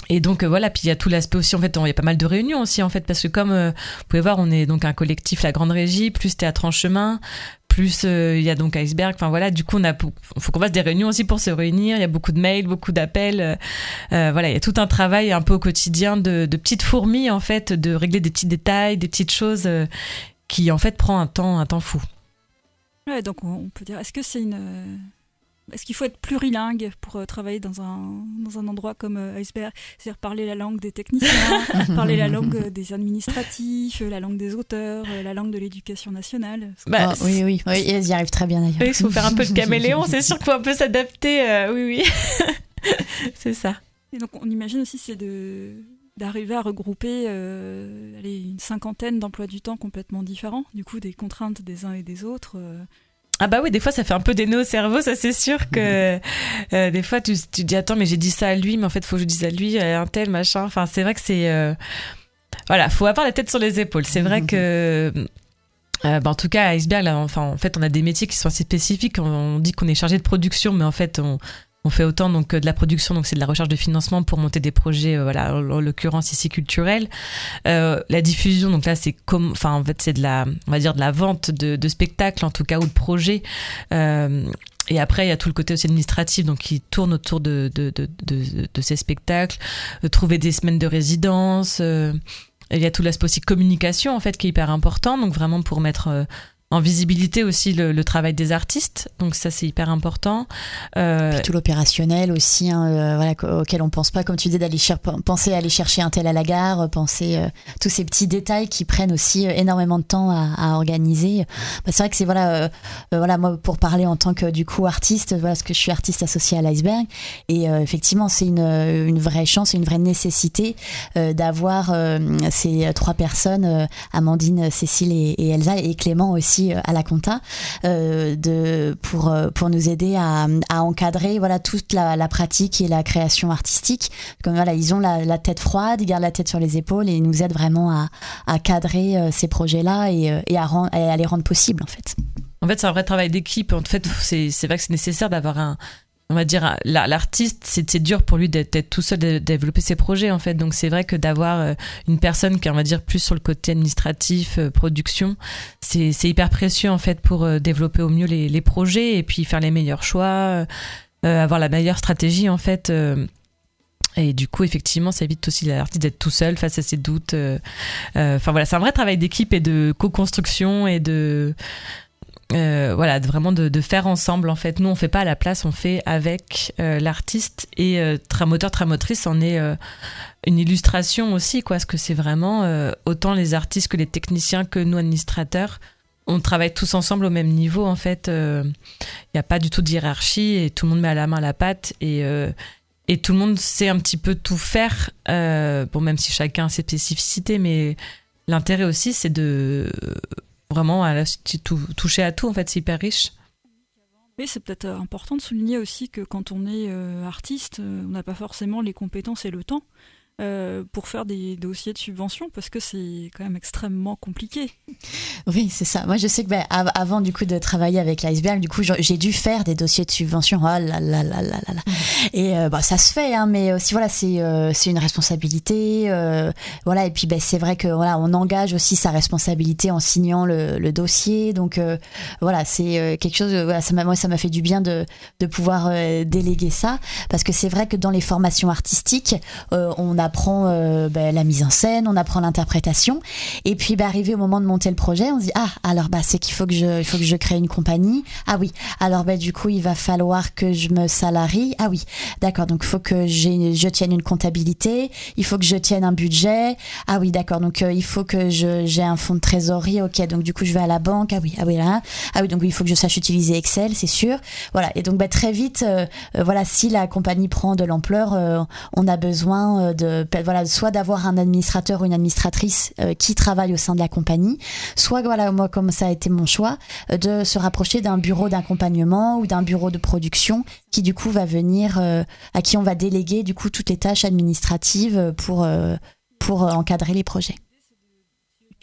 Et donc euh, voilà, puis il y a tout l'aspect aussi, en fait, il y a pas mal de réunions aussi, en fait, parce que comme euh, vous pouvez voir, on est donc un collectif, la Grande Régie, plus Théâtre en Chemin, plus il euh, y a donc Iceberg, enfin voilà, du coup, on a, faut qu'on fasse des réunions aussi pour se réunir, il y a beaucoup de mails, beaucoup d'appels, euh, euh, voilà, il y a tout un travail un peu au quotidien de, de petites fourmis, en fait, de régler des petits détails, des petites choses euh, qui, en fait, prend un temps, un temps fou. Ouais, donc on peut dire, est-ce que c'est une... Est-ce qu'il faut être plurilingue pour euh, travailler dans un, dans un endroit comme euh, Iceberg, c'est-à-dire parler la langue des techniciens, parler la langue euh, des administratifs, euh, la langue des auteurs, euh, la langue de l'éducation nationale? Bah, oh, oui, oui, oui, ils y arrivent très bien d'ailleurs. Oui, il faut faire un peu de caméléon, c'est sûr qu'il faut un peu s'adapter, euh, oui, oui, c'est ça. Et donc on imagine aussi c'est de... d'arriver à regrouper euh, allez, une cinquantaine d'emplois du temps complètement différents, du coup des contraintes des uns et des autres. Euh... Ah bah oui, des fois ça fait un peu des nœuds au cerveau, ça c'est sûr que euh, des fois tu, tu dis attends mais j'ai dit ça à lui, mais en fait faut que je dise à lui, à un tel machin, enfin c'est vrai que c'est... Euh... Voilà, faut avoir la tête sur les épaules, c'est vrai que... Euh, bah en tout cas à Iceberg, là, enfin, en fait on a des métiers qui sont assez spécifiques, on, on dit qu'on est chargé de production, mais en fait on... On fait autant donc de la production, donc c'est de la recherche de financement pour monter des projets, euh, voilà, en, en l'occurrence ici culturels. Euh, la diffusion, donc là c'est comme, enfin en fait c'est de la, on va dire de la vente de, de spectacles en tout cas ou de projets. Euh, et après il y a tout le côté aussi administratif, donc qui tourne autour de de de de, de ces spectacles, euh, trouver des semaines de résidence. Euh, il y a tout l'aspect aussi communication en fait qui est hyper important, donc vraiment pour mettre euh, en visibilité aussi le, le travail des artistes, donc ça c'est hyper important. Euh... Puis tout l'opérationnel aussi, hein, euh, voilà, auquel on pense pas, comme tu dis, d'aller cher- penser à aller chercher un tel à la gare, penser euh, tous ces petits détails qui prennent aussi euh, énormément de temps à, à organiser. Bah, c'est vrai que c'est voilà, euh, euh, voilà, moi pour parler en tant que du coup artiste, voilà, parce que je suis artiste associée à l'Iceberg, et euh, effectivement c'est une une vraie chance, une vraie nécessité euh, d'avoir euh, ces trois personnes, euh, Amandine, Cécile et, et Elsa et Clément aussi à la compta, euh, de, pour, pour nous aider à, à encadrer voilà, toute la, la pratique et la création artistique. Comme, voilà, ils ont la, la tête froide, ils gardent la tête sur les épaules et ils nous aident vraiment à, à cadrer euh, ces projets-là et, et, à rend, et à les rendre possibles en fait. En fait, c'est un vrai travail d'équipe. En fait, c'est, c'est vrai que c'est nécessaire d'avoir un... On va dire, l'artiste, c'est, c'est dur pour lui d'être, d'être tout seul, de développer ses projets, en fait. Donc, c'est vrai que d'avoir une personne qui est, on va dire, plus sur le côté administratif, production, c'est, c'est hyper précieux, en fait, pour développer au mieux les, les projets et puis faire les meilleurs choix, euh, avoir la meilleure stratégie, en fait. Euh, et du coup, effectivement, ça évite aussi à l'artiste d'être tout seul face à ses doutes. Enfin, euh, euh, voilà, c'est un vrai travail d'équipe et de co-construction et de... Euh, voilà, vraiment de, de faire ensemble en fait. Nous on fait pas à la place, on fait avec euh, l'artiste et euh, Tramoteur Tramotrice en est euh, une illustration aussi quoi, parce que c'est vraiment euh, autant les artistes que les techniciens que nous administrateurs, on travaille tous ensemble au même niveau en fait. Il euh, y a pas du tout de hiérarchie et tout le monde met à la main la pâte et euh, et tout le monde sait un petit peu tout faire. Euh, bon, même si chacun a ses spécificités, mais l'intérêt aussi c'est de vraiment à la, tout, toucher à tout en fait, c'est hyper riche. Oui, c'est peut-être important de souligner aussi que quand on est euh, artiste, euh, on n'a pas forcément les compétences et le temps euh, pour faire des dossiers de subvention parce que c'est quand même extrêmement compliqué. Oui, c'est ça. Moi, je sais que bah, av- avant du coup de travailler avec l'Iceberg, du coup, j'ai dû faire des dossiers de subvention. Oh là là là là là là. Mmh. Et euh, bah, ça se fait, hein, mais aussi voilà, c'est euh, c'est une responsabilité. Euh, voilà, et puis bah, c'est vrai que voilà, on engage aussi sa responsabilité en signant le, le dossier. Donc euh, voilà, c'est euh, quelque chose. Voilà, ça m'a, moi, ça m'a fait du bien de de pouvoir euh, déléguer ça, parce que c'est vrai que dans les formations artistiques, euh, on apprend euh, bah, la mise en scène, on apprend l'interprétation, et puis bah, arrivé au moment de monter le projet, on se dit ah alors bah c'est qu'il faut que je il faut que je crée une compagnie. Ah oui, alors bah du coup il va falloir que je me salarie. Ah oui, d'accord, donc il faut que j'ai, je tienne une comptabilité, il faut que je tienne un budget. Ah oui, d'accord, donc euh, il faut que je j'ai un fonds de trésorerie. OK, donc du coup je vais à la banque. Ah oui, ah oui là. Ah oui, donc il faut que je sache utiliser Excel, c'est sûr. Voilà, et donc bah très vite euh, euh, voilà, si la compagnie prend de l'ampleur, euh, on a besoin de voilà, soit d'avoir un administrateur ou une administratrice euh, qui travaille au sein de la compagnie, soit voilà, moi comme ça a été mon choix, euh, de se rapprocher d'un bureau d'accompagnement ou d'un bureau de production qui du coup va venir, euh, à qui on va déléguer du coup toutes les tâches administratives pour, euh, pour euh, encadrer les projets.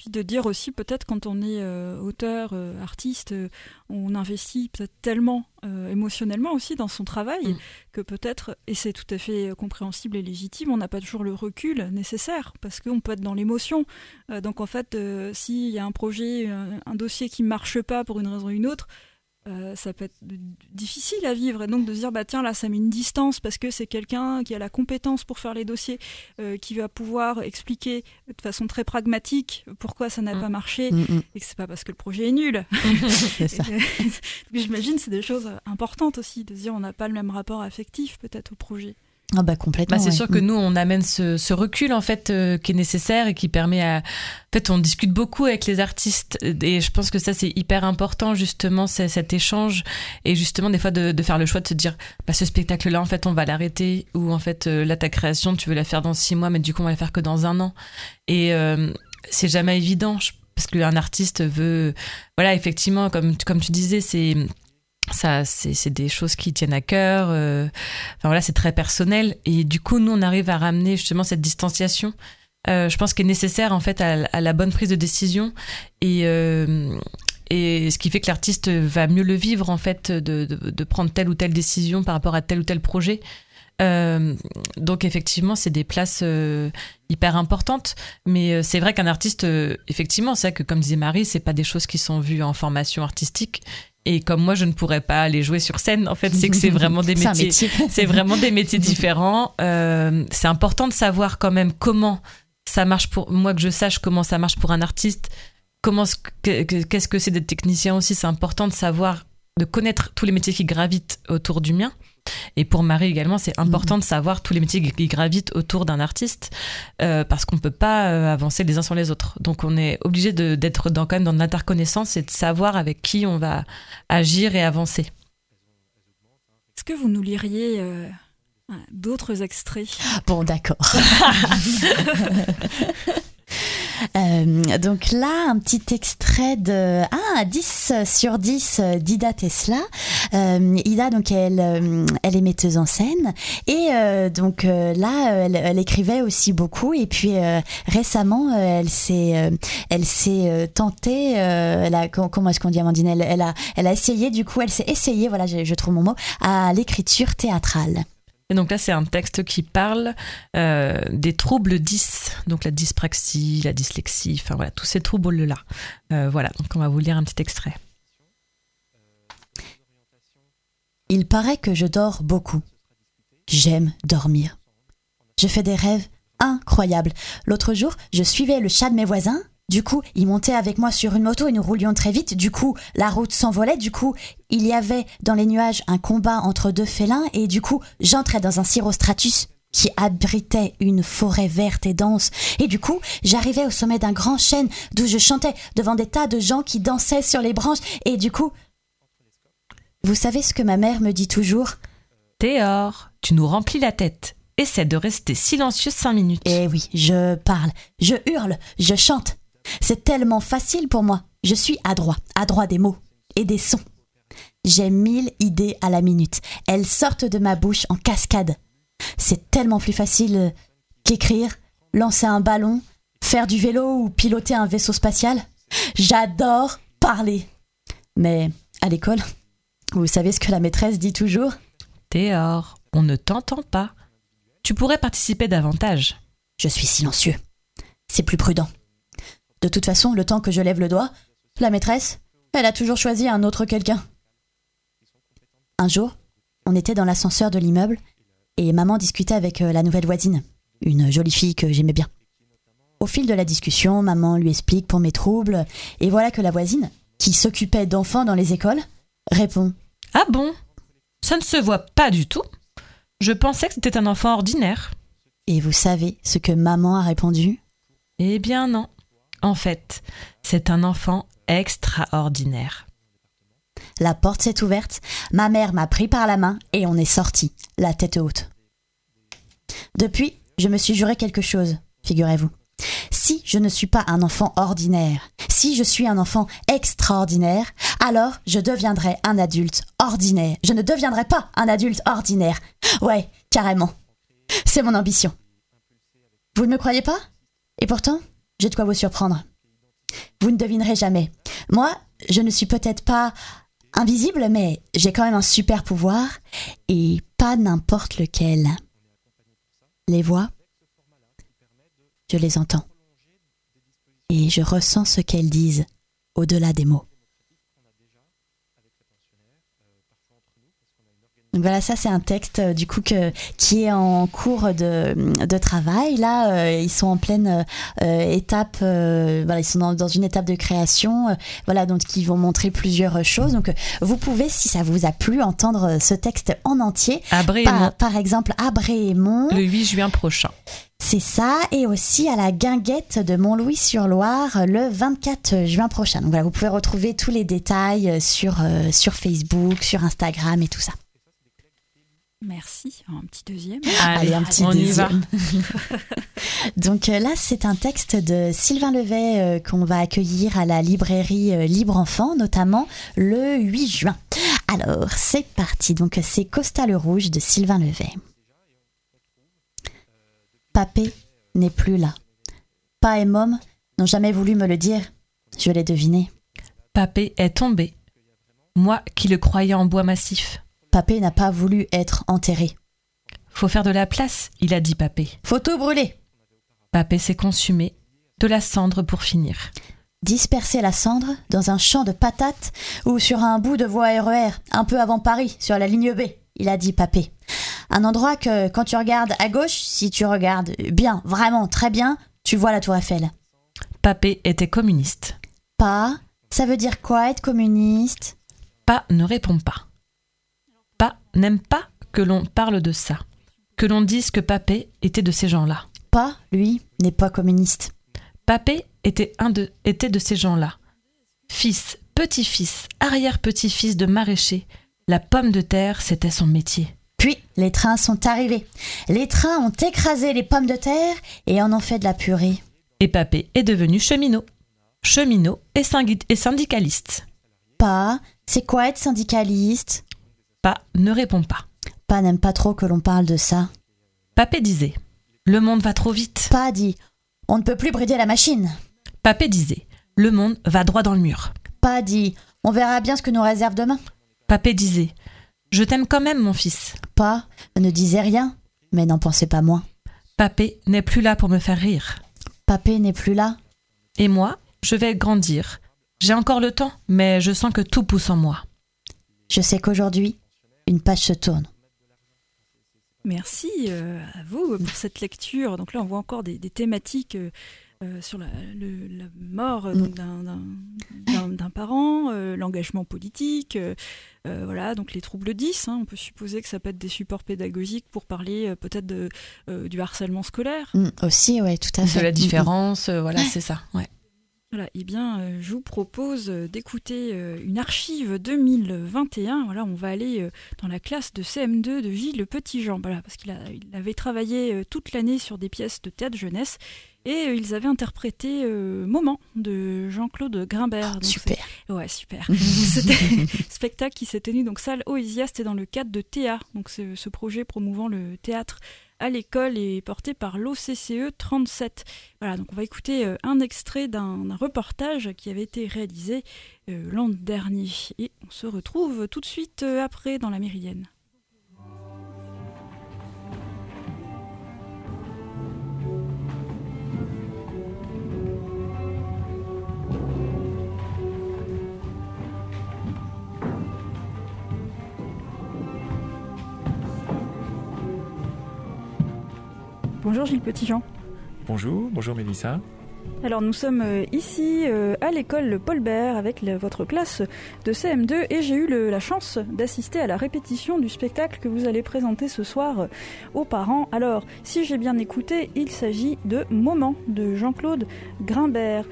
Puis de dire aussi, peut-être quand on est euh, auteur, euh, artiste, euh, on investit peut-être tellement euh, émotionnellement aussi dans son travail mmh. que peut-être, et c'est tout à fait compréhensible et légitime, on n'a pas toujours le recul nécessaire parce qu'on peut être dans l'émotion. Euh, donc en fait, euh, s'il y a un projet, un, un dossier qui ne marche pas pour une raison ou une autre, Euh, ça peut être difficile à vivre, et donc de se dire bah tiens là ça met une distance parce que c'est quelqu'un qui a la compétence pour faire les dossiers, euh, qui va pouvoir expliquer de façon très pragmatique pourquoi ça n'a mmh. pas marché mmh. et que c'est pas parce que le projet est nul. C'est ça. Et, j'imagine c'est des choses importantes aussi de se dire on n'a pas le même rapport affectif peut-être au projet. Ah bah complètement. Bah c'est ouais. sûr que nous on amène ce, ce recul en fait euh, qui est nécessaire et qui permet à. En fait, on discute beaucoup avec les artistes et je pense que ça c'est hyper important justement c'est, cet échange et justement des fois de, de faire le choix de se dire bah ce spectacle-là en fait on va l'arrêter ou en fait euh, là ta création tu veux la faire dans six mois mais du coup on va la faire que dans un an et euh, c'est jamais évident parce qu'un artiste veut voilà effectivement comme comme tu disais c'est ça c'est c'est des choses qui tiennent à cœur euh, enfin voilà c'est très personnel et du coup nous on arrive à ramener justement cette distanciation euh, je pense qu'elle est nécessaire en fait à, à la bonne prise de décision et euh, et ce qui fait que l'artiste va mieux le vivre en fait de de, de prendre telle ou telle décision par rapport à tel ou tel projet. Euh, donc effectivement c'est des places euh, hyper importantes mais euh, c'est vrai qu'un artiste euh, effectivement c'est vrai que comme disait Marie c'est pas des choses qui sont vues en formation artistique et comme moi je ne pourrais pas les jouer sur scène en fait c'est que c'est vraiment des métiers c'est, métier. c'est vraiment des métiers différents euh, c'est important de savoir quand même comment ça marche pour moi que je sache comment ça marche pour un artiste comment qu'est-ce que c'est d'être technicien aussi c'est important de savoir de connaître tous les métiers qui gravitent autour du mien. Et pour Marie également, c'est important mmh. de savoir tous les métiers qui gravitent autour d'un artiste euh, parce qu'on ne peut pas euh, avancer les uns sur les autres. Donc on est obligé de, d'être dans, quand même dans l'interconnaissance et de savoir avec qui on va agir et avancer. Est-ce que vous nous liriez euh, d'autres extraits ? Bon, d'accord. Euh, donc là, un petit extrait de ah, dix sur dix d'Ida Tesla. Euh, Ida, donc, elle, elle est metteuse en scène. Et euh, donc euh, là, elle, elle écrivait aussi beaucoup. Et puis euh, récemment, elle s'est, euh, elle s'est euh, tentée. Euh, elle a, comment est-ce qu'on dit, Amandine ? elle, elle, a, elle a essayé, du coup, elle s'est essayée, voilà, je, je trouve mon mot, à l'écriture théâtrale. Et donc là, c'est un texte qui parle euh, des troubles dys, donc la dyspraxie, la dyslexie, enfin voilà, tous ces troubles-là. Euh, voilà, donc on va vous lire un petit extrait. Il paraît que je dors beaucoup. J'aime dormir. Je fais des rêves incroyables. L'autre jour, je suivais le chat de mes voisins. Du coup, il montait avec moi sur une moto et nous roulions très vite. Du coup, la route s'envolait. Du coup, il y avait dans les nuages un combat entre deux félins. Et du coup, j'entrais dans un cirrostratus qui abritait une forêt verte et dense. Et du coup, j'arrivais au sommet d'un grand chêne d'où je chantais devant des tas de gens qui dansaient sur les branches. Et du coup, vous savez ce que ma mère me dit toujours ? Théor, tu nous remplis la tête. Essaie de rester silencieux cinq minutes. Eh oui, je parle, je hurle, je chante. C'est tellement facile pour moi. Je suis adroit, adroit des mots et des sons. J'ai mille idées à la minute. Elles sortent de ma bouche en cascade. C'est tellement plus facile qu'écrire, lancer un ballon, faire du vélo ou piloter un vaisseau spatial. J'adore parler. Mais à l'école, vous savez ce que la maîtresse dit toujours ? Théor, on ne t'entend pas. Tu pourrais participer davantage. Je suis silencieux. C'est plus prudent. De toute façon, le temps que je lève le doigt, la maîtresse, elle a toujours choisi un autre quelqu'un. Un jour, on était dans l'ascenseur de l'immeuble et maman discutait avec la nouvelle voisine, une jolie fille que j'aimais bien. Au fil de la discussion, maman lui explique pour mes troubles et voilà que la voisine, qui s'occupait d'enfants dans les écoles, répond « Ah bon ? Ça ne se voit pas du tout. Je pensais que c'était un enfant ordinaire. » Et vous savez ce que maman a répondu ? Eh bien non. En fait, c'est un enfant extraordinaire. La porte s'est ouverte, ma mère m'a pris par la main et on est sorti, la tête haute. Depuis, je me suis juré quelque chose, figurez-vous. Si je ne suis pas un enfant ordinaire, si je suis un enfant extraordinaire, alors je deviendrai un adulte ordinaire. Je ne deviendrai pas un adulte ordinaire. Ouais, carrément. C'est mon ambition. Vous ne me croyez pas ? Et pourtant, j'ai de quoi vous surprendre. Vous ne devinerez jamais. Moi, je ne suis peut-être pas invisible, mais j'ai quand même un super pouvoir, et pas n'importe lequel. Les voix, je les entends. Et je ressens ce qu'elles disent, au-delà des mots. Donc voilà, ça c'est un texte euh, du coup que, qui est en cours de, de travail. Là, euh, ils sont en pleine euh, étape, euh, voilà, ils sont dans, dans une étape de création, euh, voilà, donc ils vont montrer plusieurs choses. Donc euh, vous pouvez, si ça vous a plu, entendre ce texte en entier. À Bréhémont. Par, par exemple, à Bréhémont. Le huit juin prochain. C'est ça, et aussi à la Guinguette de Montlouis-sur-Loire le vingt-quatre juin prochain. Donc voilà, vous pouvez retrouver tous les détails sur, euh, sur Facebook, sur Instagram et tout ça. Merci. Un petit deuxième. Allez, un petit on deuxième. y va. Donc euh, là, c'est un texte de Sylvain Levet euh, qu'on va accueillir à la librairie euh, Libre Enfant, notamment le huit juin. Alors, c'est parti. Donc, c'est Costa le Rouge de Sylvain Levet. Papé n'est plus là. Pa et Mom n'ont jamais voulu me le dire. Je l'ai deviné. Papé est tombé. Moi qui le croyais en bois massif. Papé n'a pas voulu être enterré. Faut faire de la place, il a dit Papé. Faut tout brûler. Papé s'est consumé, de la cendre pour finir. Disperser la cendre dans un champ de patates ou sur un bout de voie R E R, un peu avant Paris, sur la ligne B, il a dit Papé. Un endroit que, quand tu regardes à gauche, si tu regardes bien, vraiment très bien, tu vois la Tour Eiffel. Papé était communiste. Pas, ça veut dire quoi être communiste ? Pas ne répond pas. Pas n'aime pas que l'on parle de ça, que l'on dise que Papé était de ces gens-là. Pas, lui, n'est pas communiste. Papé était, un de, était de ces gens-là. Fils, petit-fils, arrière-petit-fils de maraîcher, la pomme de terre, c'était son métier. Puis, les trains sont arrivés. Les trains ont écrasé les pommes de terre et en ont fait de la purée. Et Papé est devenu cheminot. Cheminot et, syndi- et syndicaliste. Pas, c'est quoi être syndicaliste ? Pas ne répond pas. Pas n'aime pas trop que l'on parle de ça. Papé disait « Le monde va trop vite ». Pas dit « On ne peut plus brider la machine ». Papé disait « Le monde va droit dans le mur ». Pas dit « On verra bien ce que nous réserve demain ». Papé disait « Je t'aime quand même, mon fils ». Pas ne disait rien, mais n'en pensait pas moins. Papé n'est plus là pour me faire rire. Papé n'est plus là. Et moi, je vais grandir. J'ai encore le temps, mais je sens que tout pousse en moi. Je sais qu'aujourd'hui, une page se tourne. Merci euh, à vous pour cette lecture. Donc là, on voit encore des, des thématiques euh, euh, sur la, le, la mort euh, donc d'un, d'un, d'un, d'un parent, euh, l'engagement politique, euh, euh, voilà, donc les troubles dix. Hein, on peut supposer que ça peut être des supports pédagogiques pour parler euh, peut-être de, euh, du harcèlement scolaire. Mmh, aussi, oui, tout à fait. De la différence, euh, voilà, c'est ça. Ouais. Voilà, eh bien, euh, je vous propose d'écouter euh, une archive deux mille vingt et un. Voilà, on va aller euh, dans la classe de C M deux de Gilles Le Petit-Jean. Voilà, parce qu'il a, il avait travaillé euh, toute l'année sur des pièces de théâtre jeunesse et euh, ils avaient interprété euh, Moment de Jean-Claude Grimbert. Donc, super. C'est... Ouais, super. C'était un spectacle qui s'est tenu donc salle Oisia, c'était dans le cadre de Théa. Donc c'est ce projet promouvant le théâtre à l'école est porté par l'O C C E trente-sept. Voilà, donc on va écouter euh, un extrait d'un, d'un reportage qui avait été réalisé euh, l'an dernier. Et on se retrouve tout de suite euh, après dans la Méridienne. Bonjour Gilles Petit-Jean. Bonjour, bonjour Mélissa. Alors nous sommes ici euh, à l'école Paul Bert avec la, votre classe de C M deux et j'ai eu le, la chance d'assister à la répétition du spectacle que vous allez présenter ce soir euh, aux parents. Alors si j'ai bien écouté, il s'agit de Moment de Jean-Claude Grimbert.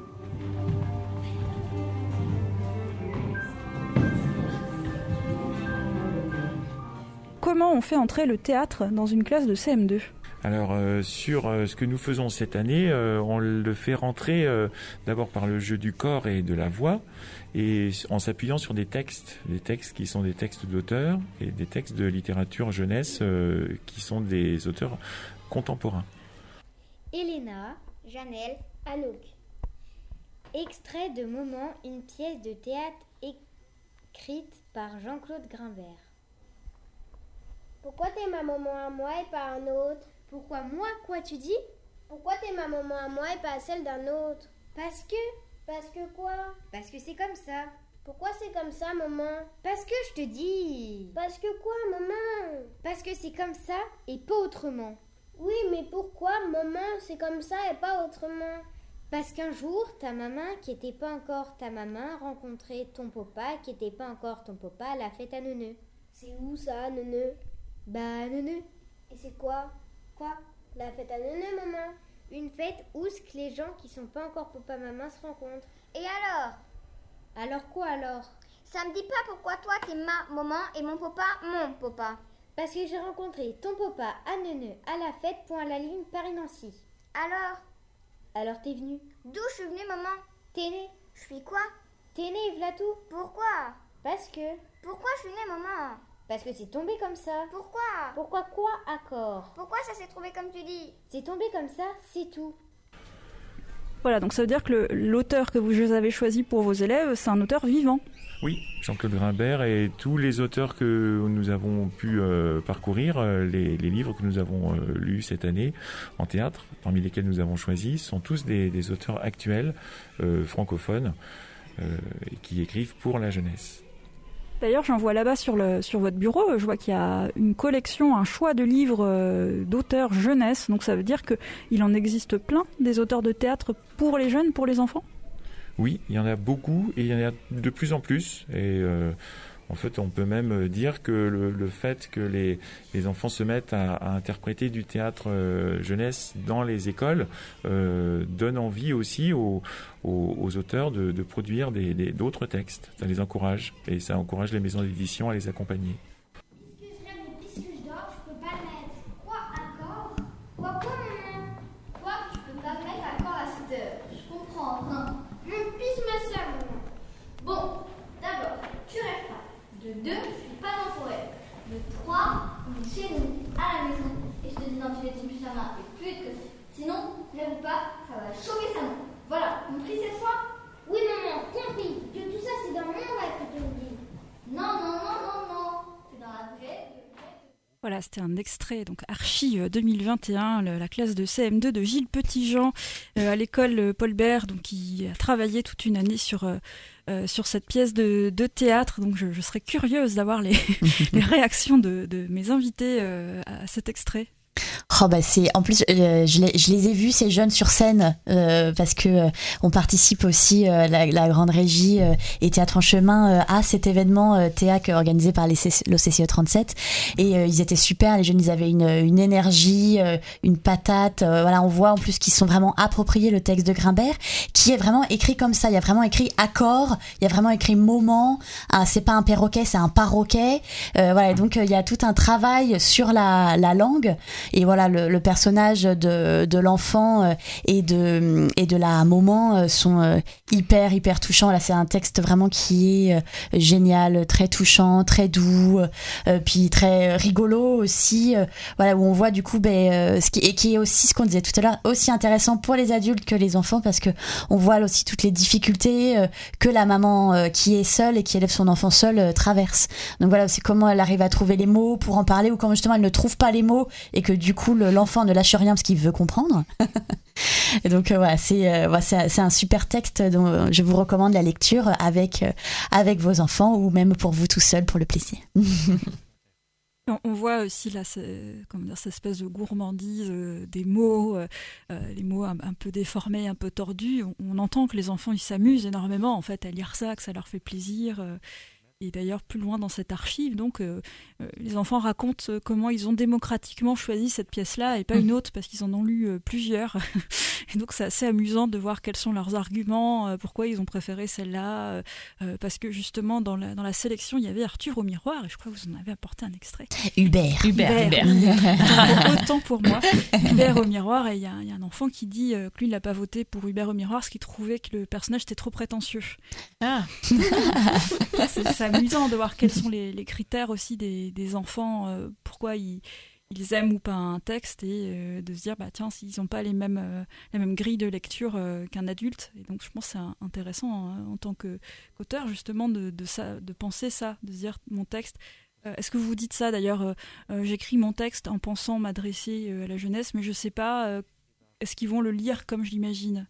Comment on fait entrer le théâtre dans une classe de C M deux ? Alors euh, sur euh, ce que nous faisons cette année, euh, on le fait rentrer euh, d'abord par le jeu du corps et de la voix et en s'appuyant sur des textes, des textes qui sont des textes d'auteurs et des textes de littérature jeunesse euh, qui sont des auteurs contemporains. Elena, Janelle, Anouk. Extrait de Moment, une pièce de théâtre écrite par Jean-Claude Grimbert. Pourquoi t'es ma maman à moi et pas un autre? Pourquoi moi, quoi tu dis? Pourquoi t'es ma maman à moi et pas celle d'un autre? Parce que... Parce que quoi? Parce que c'est comme ça. Pourquoi c'est comme ça, maman? Parce que je te dis... Parce que quoi, maman? Parce que c'est comme ça et pas autrement. Oui, mais pourquoi, maman, c'est comme ça et pas autrement? Parce qu'un jour, ta maman, qui était pas encore ta maman, rencontrait ton papa, qui était pas encore ton papa, à la fête à Neuneu. C'est où ça, Neuneu? Bah, à Neuneu. Et c'est quoi? Quoi? La fête à Neuneu, maman. Une fête où ce que les gens qui sont pas encore papa-maman se rencontrent. Et alors? Alors quoi alors? Ça me dit pas pourquoi toi t'es ma maman et mon papa mon papa. Parce que j'ai rencontré ton papa à Neuneu, à la fête, point à la ligne Paris-Nancy. Alors? Alors t'es venue. D'où je suis venue, maman? T'es née. Je suis quoi? T'es née, v'là tout. Pourquoi? Parce que... Pourquoi je suis née, maman? Parce que c'est tombé comme ça. Pourquoi? Pourquoi quoi, accord? Pourquoi ça s'est trouvé comme tu dis? C'est tombé comme ça, c'est tout. Voilà, donc ça veut dire que le, l'auteur que vous avez choisi pour vos élèves, c'est un auteur vivant. Oui, Jean-Claude Grimbert et tous les auteurs que nous avons pu euh, parcourir, euh, les, les livres que nous avons euh, lus cette année en théâtre, parmi lesquels nous avons choisi, sont tous des, des auteurs actuels, euh, francophones, euh, qui écrivent pour la jeunesse. D'ailleurs, j'en vois là-bas sur, le, sur votre bureau, je vois qu'il y a une collection, un choix de livres euh, d'auteurs jeunesse. Donc ça veut dire qu'il en existe plein, des auteurs de théâtre pour les jeunes, pour les enfants? Oui, il y en a beaucoup et il y en a de plus en plus. Et euh, en fait, on peut même dire que le, le fait que les, les enfants se mettent à, à interpréter du théâtre euh, jeunesse dans les écoles euh, donne envie aussi aux, aux, aux auteurs de, de produire des, des, d'autres textes. Ça les encourage et ça encourage les maisons d'édition à les accompagner. Puisque je rêve et puisque je dors, je peux pas le mettre. Quoi, accord? Quoi, quoi, maman? Quoi, tu peux pas me mettre accord à cette heure? Je comprends, hein? Mon pisse ma sœur, maman. Bon, d'abord, tu rêves pas. De deux, je suis pas dans ton rêve. De trois, on est chez nous, à la maison. Et je te dis d'enfiler ton pyjama et plus vite que ça. Sinon, lève ou pas, ça va chauffer sa main. Voilà, compris cette fois? Oui, maman, compris. Que tout ça, c'est dans mon rêve que tu me dis. Non, non, non, non, non. C'est dans la vraie. Voilà, c'était un extrait, donc Archi deux mille vingt et un, le, la classe de C M deux de Gilles Petitjean euh, à l'école Paul Bert, donc qui a travaillé toute une année sur euh, euh, sur cette pièce de, de théâtre. Donc je, je serais curieuse d'avoir les, les réactions de, de mes invités euh, à cet extrait. Oh bah c'est en plus euh, je, les, je les ai vus ces jeunes sur scène euh, parce que euh, on participe aussi euh, la, la grande régie euh, et Théâtre en chemin euh, à cet événement euh, théâtre organisé par l'O C C E trente-sept et euh, ils étaient super, les jeunes, ils avaient une, une énergie, euh, une patate, euh, voilà, on voit en plus qu'ils sont vraiment appropriés le texte de Grimbert qui est vraiment écrit comme ça, il y a vraiment écrit accord, il y a vraiment écrit moment, ah, c'est pas un perroquet, c'est un paroquet, euh, voilà, donc euh, il y a tout un travail sur la, la langue. Et voilà, le, le personnage de, de l'enfant euh, et, de, et de la maman euh, sont euh, hyper, hyper touchants. Là, c'est un texte vraiment qui est euh, génial, très touchant, très doux, euh, puis très rigolo aussi. Euh, voilà, où on voit du coup, ben, euh, ce qui, et qui est aussi ce qu'on disait tout à l'heure, aussi intéressant pour les adultes que les enfants, parce que on voit aussi toutes les difficultés euh, que la maman euh, qui est seule et qui élève son enfant seul euh, traverse. Donc voilà, c'est comment elle arrive à trouver les mots pour en parler, ou comment justement elle ne trouve pas les mots et que du coup l'enfant ne lâche rien parce qu'il veut comprendre. Et donc euh, voilà, c'est, euh, voilà, c'est, c'est un super texte dont je vous recommande la lecture avec, euh, avec vos enfants ou même pour vous tout seul pour le plaisir. On voit aussi là, comment dire, cette espèce de gourmandise euh, des mots, euh, les mots un, un peu déformés, un peu tordus. On, on entend que les enfants ils s'amusent énormément en fait à lire ça, que ça leur fait plaisir. Euh, Et d'ailleurs, plus loin dans cette archive, donc, euh, euh, les enfants racontent euh, comment ils ont démocratiquement choisi cette pièce-là et pas une autre, parce qu'ils en ont lu euh, plusieurs. Et donc, c'est assez amusant de voir quels sont leurs arguments, euh, pourquoi ils ont préféré celle-là. Euh, parce que justement, dans la, dans la sélection, il y avait Arthur au miroir, et je crois que vous en avez apporté un extrait. Hubert. Hubert. Hubert. Hubert. Autant pour moi. Hubert au miroir, et il y, y a un enfant qui dit euh, que lui, il n'a pas voté pour Hubert au miroir, parce qu'il trouvait que le personnage était trop prétentieux. Ah. c'est, c'est amusant de voir quels sont les, les critères aussi des, des enfants, euh, pourquoi ils, ils aiment ou pas un texte et euh, de se dire bah tiens s'ils n'ont pas les mêmes euh, la même grille de lecture euh, qu'un adulte. Et donc je pense que c'est intéressant hein, en tant que, qu'auteur justement de, de ça, de penser ça, de se dire mon texte. Euh, est-ce que vous vous dites ça d'ailleurs euh, euh, j'écris mon texte en pensant m'adresser euh, à la jeunesse, mais je sais pas euh, est-ce qu'ils vont le lire comme je l'imagine?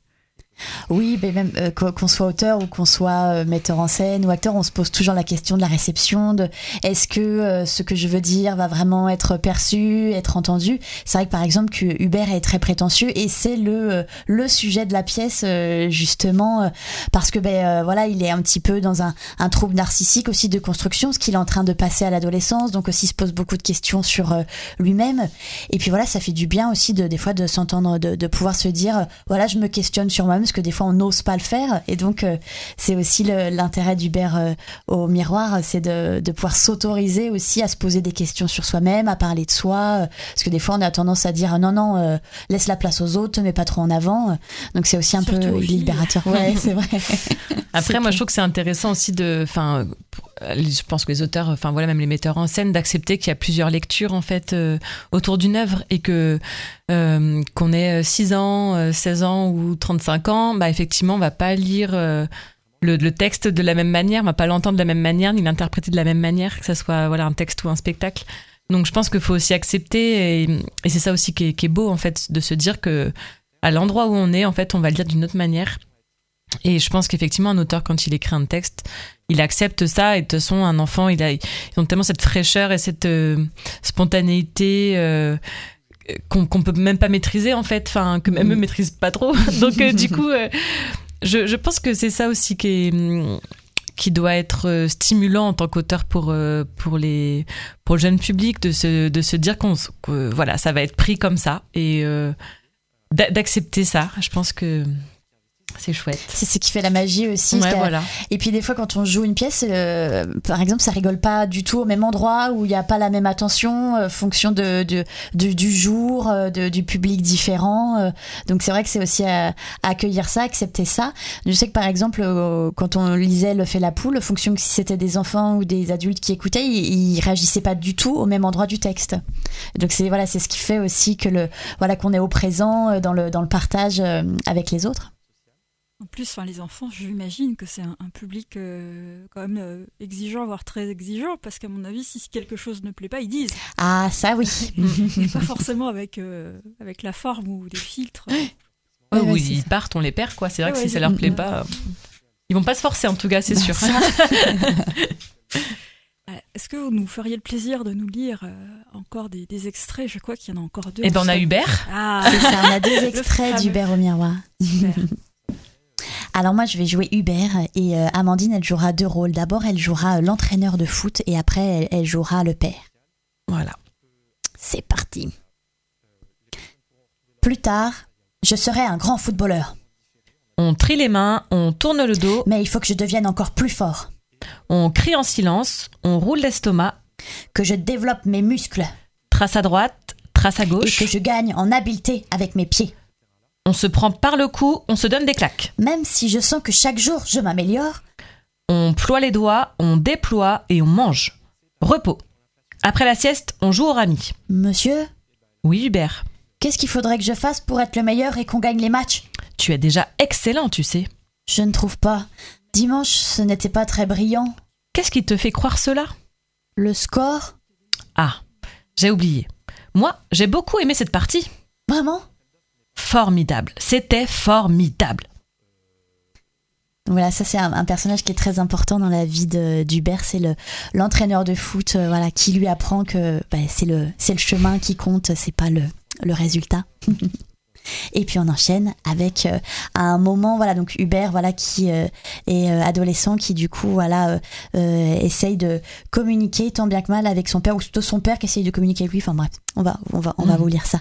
Oui, mais même euh, qu'on soit auteur ou qu'on soit euh, metteur en scène ou acteur, on se pose toujours la question de la réception, de est-ce que euh, ce que je veux dire va vraiment être perçu, être entendu. C'est vrai que par exemple que Hubert est très prétentieux et c'est le euh, le sujet de la pièce euh, justement euh, parce que ben euh, voilà il est un petit peu dans un, un trouble narcissique aussi de construction, ce qu'il est en train de passer à l'adolescence, donc aussi il se pose beaucoup de questions sur euh, lui-même. Et puis voilà, ça fait du bien aussi de des fois de s'entendre, de, de pouvoir se dire euh, voilà je me questionne sur moi-même, parce que des fois on n'ose pas le faire, et donc euh, c'est aussi le, l'intérêt d'Hubert euh, au miroir, c'est de, de pouvoir s'autoriser aussi à se poser des questions sur soi-même, à parler de soi, euh, parce que des fois on a tendance à dire non non euh, laisse la place aux autres, mais pas trop en avant, donc c'est aussi un Surtout peu libérateur. Ouais, c'est vrai. Après c'est moi je trouve que c'est intéressant aussi de, enfin je pense que les auteurs, enfin voilà même les metteurs en scène, d'accepter qu'il y a plusieurs lectures en fait euh, autour d'une œuvre, et que euh, qu'on ait six ans, seize ans ou trente-cinq ans, bah effectivement on va pas lire euh, le, le texte de la même manière, on va pas l'entendre de la même manière ni l'interpréter de la même manière, que ça soit voilà un texte ou un spectacle. Donc je pense qu'il faut aussi accepter, et, et c'est ça aussi qui est, qui est beau en fait, de se dire que à l'endroit où on est en fait on va le lire d'une autre manière. Et je pense qu'effectivement un auteur, quand il écrit un texte, il accepte ça, et de toute façon un enfant il a, ils ont tellement cette fraîcheur et cette euh, spontanéité euh, qu'on, qu'on peut même pas maîtriser en fait, enfin que même eux maîtrisent pas trop. Donc euh, du coup euh, je, je pense que c'est ça aussi qui est, qui doit être stimulant en tant qu'auteur pour euh, pour les pour le jeune public, de se de se dire qu'on que, voilà ça va être pris comme ça, et euh, d'accepter ça. Je pense que c'est chouette. C'est ce qui fait la magie aussi. Ouais, voilà. Et puis des fois quand on joue une pièce, euh, par exemple, ça rigole pas du tout au même endroit, où il n'y a pas la même attention, euh, fonction de, de, de, du jour, euh, de, du public différent. Euh, donc c'est vrai que c'est aussi à, à accueillir ça, accepter ça. Je sais que par exemple, euh, quand on lisait Le fait la poule, fonction que si c'était des enfants ou des adultes qui écoutaient, ils, ils réagissaient pas du tout au même endroit du texte. Donc c'est, voilà, c'est ce qui fait aussi que le, voilà, qu'on est au présent, euh, dans, le, dans le partage euh, avec les autres. En plus, enfin, les enfants, j'imagine que c'est un, un public euh, quand même euh, exigeant, voire très exigeant, parce qu'à mon avis, si quelque chose ne plaît pas, ils disent. Ah, ça oui. Et pas forcément avec, euh, avec la forme ou des filtres. Oh, oui, ils partent, on les perd, quoi. C'est vrai ouais, que ouais, si ça leur plaît pas, ils vont pas se forcer, en tout cas, c'est bah, sûr. Est-ce que vous nous feriez le plaisir de nous lire euh, encore des, des extraits? Je crois qu'il y en a encore deux. Eh ben, on a Hubert. Ah, c'est ça, on a deux extraits d'Hubert au miroir. Alors moi je vais jouer Hubert, et euh, Amandine elle jouera deux rôles. D'abord elle jouera l'entraîneur de foot, et après elle, elle jouera le père. Voilà. C'est parti. Plus tard, je serai un grand footballeur. On trie les mains, on tourne le dos. Mais il faut que je devienne encore plus fort. On crie en silence, on roule l'estomac. Que je développe mes muscles. Trace à droite, trace à gauche. Et que je gagne en habileté avec mes pieds. On se prend par le cou, on se donne des claques. Même si je sens que chaque jour je m'améliore. On ploie les doigts, on déploie et on mange. Repos. Après la sieste, on joue au rami. Monsieur ? Oui, Hubert. Qu'est-ce qu'il faudrait que je fasse pour être le meilleur et qu'on gagne les matchs ? Tu es déjà excellent, tu sais. Je ne trouve pas. Dimanche, ce n'était pas très brillant. Qu'est-ce qui te fait croire cela ? Le score ? Ah, j'ai oublié. Moi, j'ai beaucoup aimé cette partie. Vraiment ? Formidable, c'était formidable. Voilà, ça c'est un, un personnage qui est très important dans la vie de, d'Hubert, c'est le, l'entraîneur de foot, euh, voilà, qui lui apprend que bah, c'est, le, c'est le chemin qui compte, c'est pas le, le résultat. Et puis on enchaîne avec euh, un moment, voilà, donc Hubert, voilà, qui euh, est euh, adolescent, qui du coup, voilà, euh, euh, essaye de communiquer tant bien que mal avec son père, ou plutôt son père qui essaye de communiquer avec lui. Enfin bref, on va, on va, on mmh. va vous lire ça.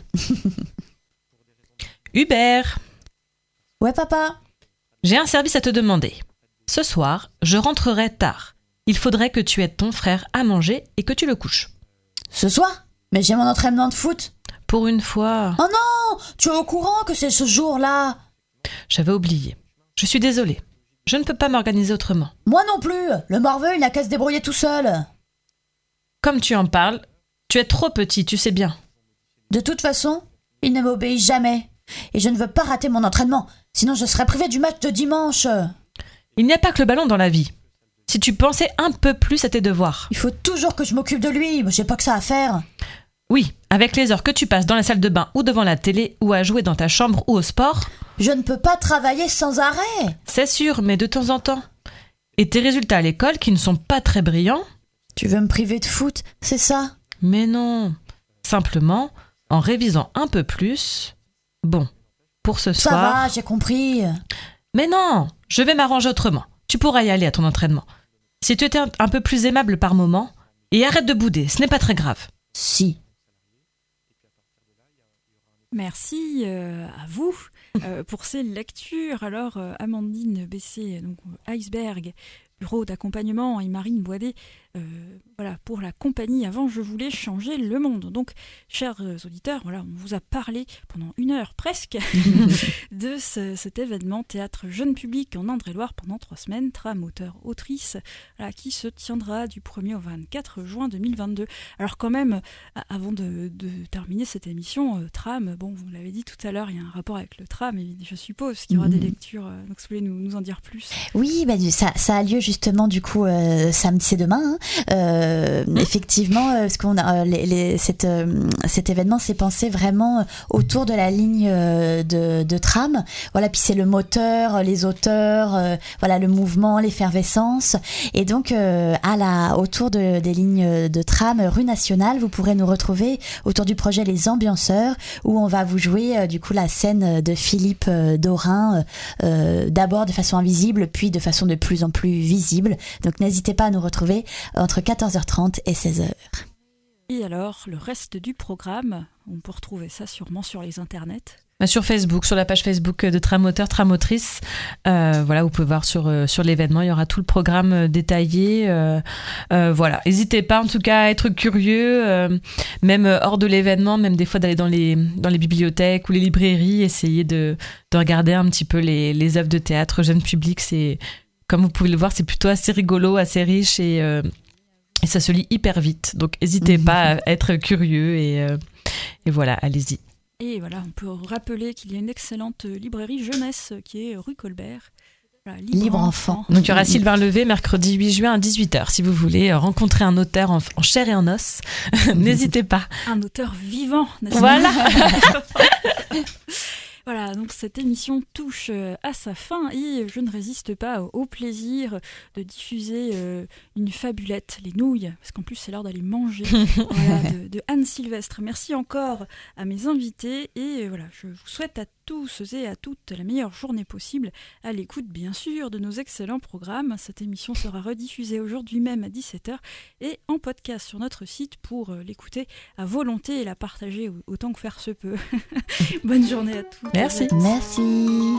Hubert. Ouais, papa. J'ai un service à te demander. Ce soir, je rentrerai tard. Il faudrait que tu aides ton frère à manger et que tu le couches. Ce soir ? Mais j'ai mon entraînement de foot. Pour une fois. Oh non ! Tu es au courant que c'est ce jour-là ? J'avais oublié. Je suis désolée. Je ne peux pas m'organiser autrement. Moi non plus. Le morveux, il n'a qu'à se débrouiller tout seul. Comme tu en parles, tu es trop petit, tu sais bien. De toute façon, il ne m'obéit jamais. Et je ne veux pas rater mon entraînement, sinon je serais privée du match de dimanche. Il n'y a pas que le ballon dans la vie. Si tu pensais un peu plus à tes devoirs. Il faut toujours que je m'occupe de lui, j'ai pas que ça à faire. Oui, avec les heures que tu passes dans la salle de bain ou devant la télé ou à jouer dans ta chambre ou au sport. Je ne peux pas travailler sans arrêt. C'est sûr, mais de temps en temps. Et tes résultats à l'école qui ne sont pas très brillants. Tu veux me priver de foot, c'est ça? Mais non. Simplement, en révisant un peu plus... Bon, pour ce ça soir... Ça va, j'ai compris. Mais non, je vais m'arranger autrement. Tu pourras y aller à ton entraînement. Si tu étais un, un peu plus aimable par moment, et arrête de bouder, ce n'est pas très grave. Si. Merci euh, à vous euh, pour ces lectures. Alors, euh, Amandine Bessé, donc Iceberg, bureau d'accompagnement, et Marine Boidet, euh, voilà, pour la compagnie Avant je voulais changer le monde. Donc, chers auditeurs, voilà, on vous a parlé pendant une heure presque de ce, cet événement théâtre jeune public en Indre-et-Loire pendant trois semaines, Tram auteur-autrice, voilà, qui se tiendra du premier au vingt-quatre juin deux mille vingt-deux. Alors quand même, avant de, de terminer cette émission, euh, Tram, bon, vous l'avez dit tout à l'heure, il y a un rapport avec le tram, et je suppose qu'il y aura mmh. des lectures, euh, donc si vous voulez nous, nous en dire plus. Oui, bah, ça, ça a lieu justement du coup euh, samedi, c'est demain, hein. euh, mmh. effectivement, euh, parce qu'on a, euh, les, les, cette, euh, cet événement s'est pensé vraiment autour de la ligne euh, de, de tram, voilà, puis c'est le moteur, les auteurs, euh, voilà, le mouvement, l'effervescence, et donc euh, à la, autour de, des lignes de tram rue Nationale, vous pourrez nous retrouver autour du projet Les Ambianceurs, où on va vous jouer euh, du coup la scène de Philippe euh, Dorin, euh, d'abord de façon invisible, puis de façon de plus en plus visible. Donc n'hésitez pas à nous retrouver entre quatorze heures trente et seize heures. Et alors, le reste du programme, on peut retrouver ça sûrement sur les internets. Sur Facebook, sur la page Facebook de Tram Auteur, Tram Autrice, euh, voilà, vous pouvez voir sur euh, sur l'événement, il y aura tout le programme euh, détaillé. Euh, euh, voilà, n'hésitez pas en tout cas à être curieux, euh, même hors de l'événement, même des fois d'aller dans les dans les bibliothèques ou les librairies, essayer de de regarder un petit peu les les œuvres de théâtre jeune public. C'est, comme vous pouvez le voir, c'est plutôt assez rigolo, assez riche et euh, et ça se lit hyper vite. Donc n'hésitez pas à être curieux et euh, et voilà, allez-y. Et voilà, on peut rappeler qu'il y a une excellente librairie jeunesse qui est rue Colbert. Voilà, Libre, Libre enfant. enfant. Donc il y aura Sylvain Levé mercredi huit juin à dix-huit heures. Si vous voulez rencontrer un auteur en, en chair et en os, n'hésitez pas. Un auteur vivant, n'est-ce Voilà. Voilà, donc cette émission touche à sa fin et je ne résiste pas au plaisir de diffuser euh, une fabulette, les nouilles, parce qu'en plus c'est l'heure d'aller manger, voilà, de, de Anne Sylvestre. Merci encore à mes invités et voilà, je vous souhaite à tous et à toutes la meilleure journée possible à l'écoute bien sûr de nos excellents programmes. Cette émission sera rediffusée aujourd'hui même à dix-sept heures et en podcast sur notre site pour l'écouter à volonté et la partager autant que faire se peut. Bonne journée à tous. Merci. Merci.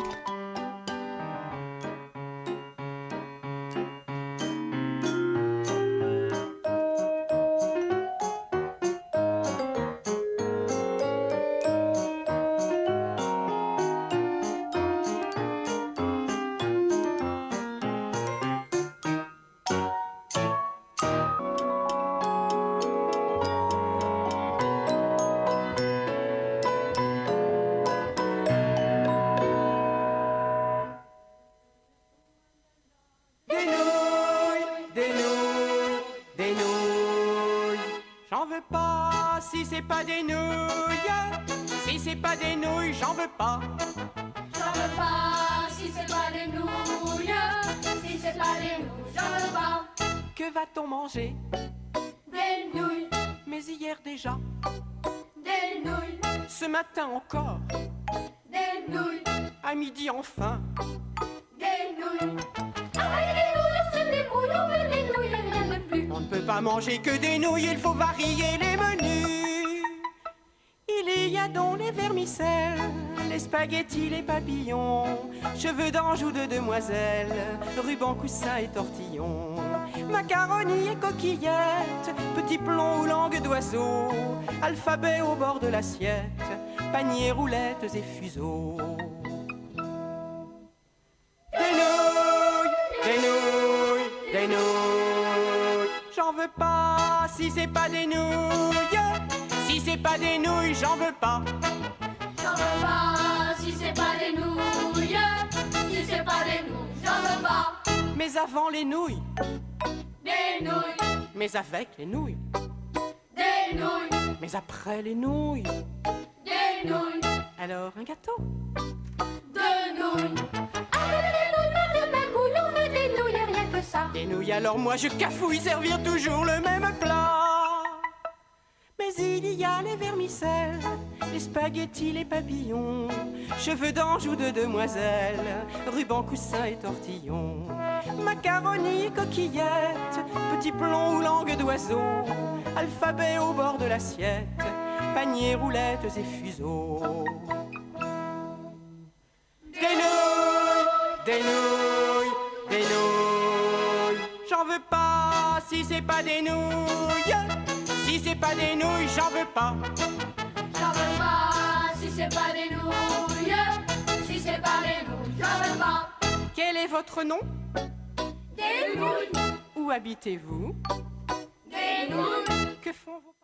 Encore des nouilles à midi enfin des nouilles avec des nouilles on se débrouille on veut des nouilles et rien de plus on ne peut pas manger que des nouilles il faut varier les menus il y a donc les vermicelles les spaghettis les papillons cheveux d'ange ou de demoiselle ruban coussin et tortillon macaroni et coquillettes petits plombs ou langue d'oiseau alphabet au bord de l'assiette paniers, roulettes et fuseaux. Des nouilles, des nouilles, des nouilles. J'en veux pas si c'est pas des nouilles. Si Si c'est pas des nouilles, j'en veux pas. J'en veux pas si c'est pas des nouilles. Si c'est pas des nouilles, j'en veux pas. Mais avant les nouilles, Des nouilles, mais avec les nouilles, des nouilles, mais après les nouilles. des nouilles, Alors un gâteau. des nouilles. Avec les nouilles, pas de magouille, on veut des nouilles, et rien que ça. Des nouilles, alors moi je cafouille servir toujours le même plat. Mais il y a les vermicelles, les spaghettis, les papillons, cheveux d'ange ou de demoiselle, ruban, coussin et tortillon, macaroni, coquillettes, petits plombs ou langue d'oiseau, alphabet au bord de l'assiette, paniers, roulettes et fuseaux. Des nouilles, des nouilles, des nouilles, j'en veux pas si c'est pas des nouilles. Si c'est pas des nouilles, j'en veux pas. J'en veux pas si c'est pas des nouilles. Si c'est pas des nouilles, j'en veux pas. Quel est votre nom? Des nouilles, Où habitez-vous? des nouilles. Que font vos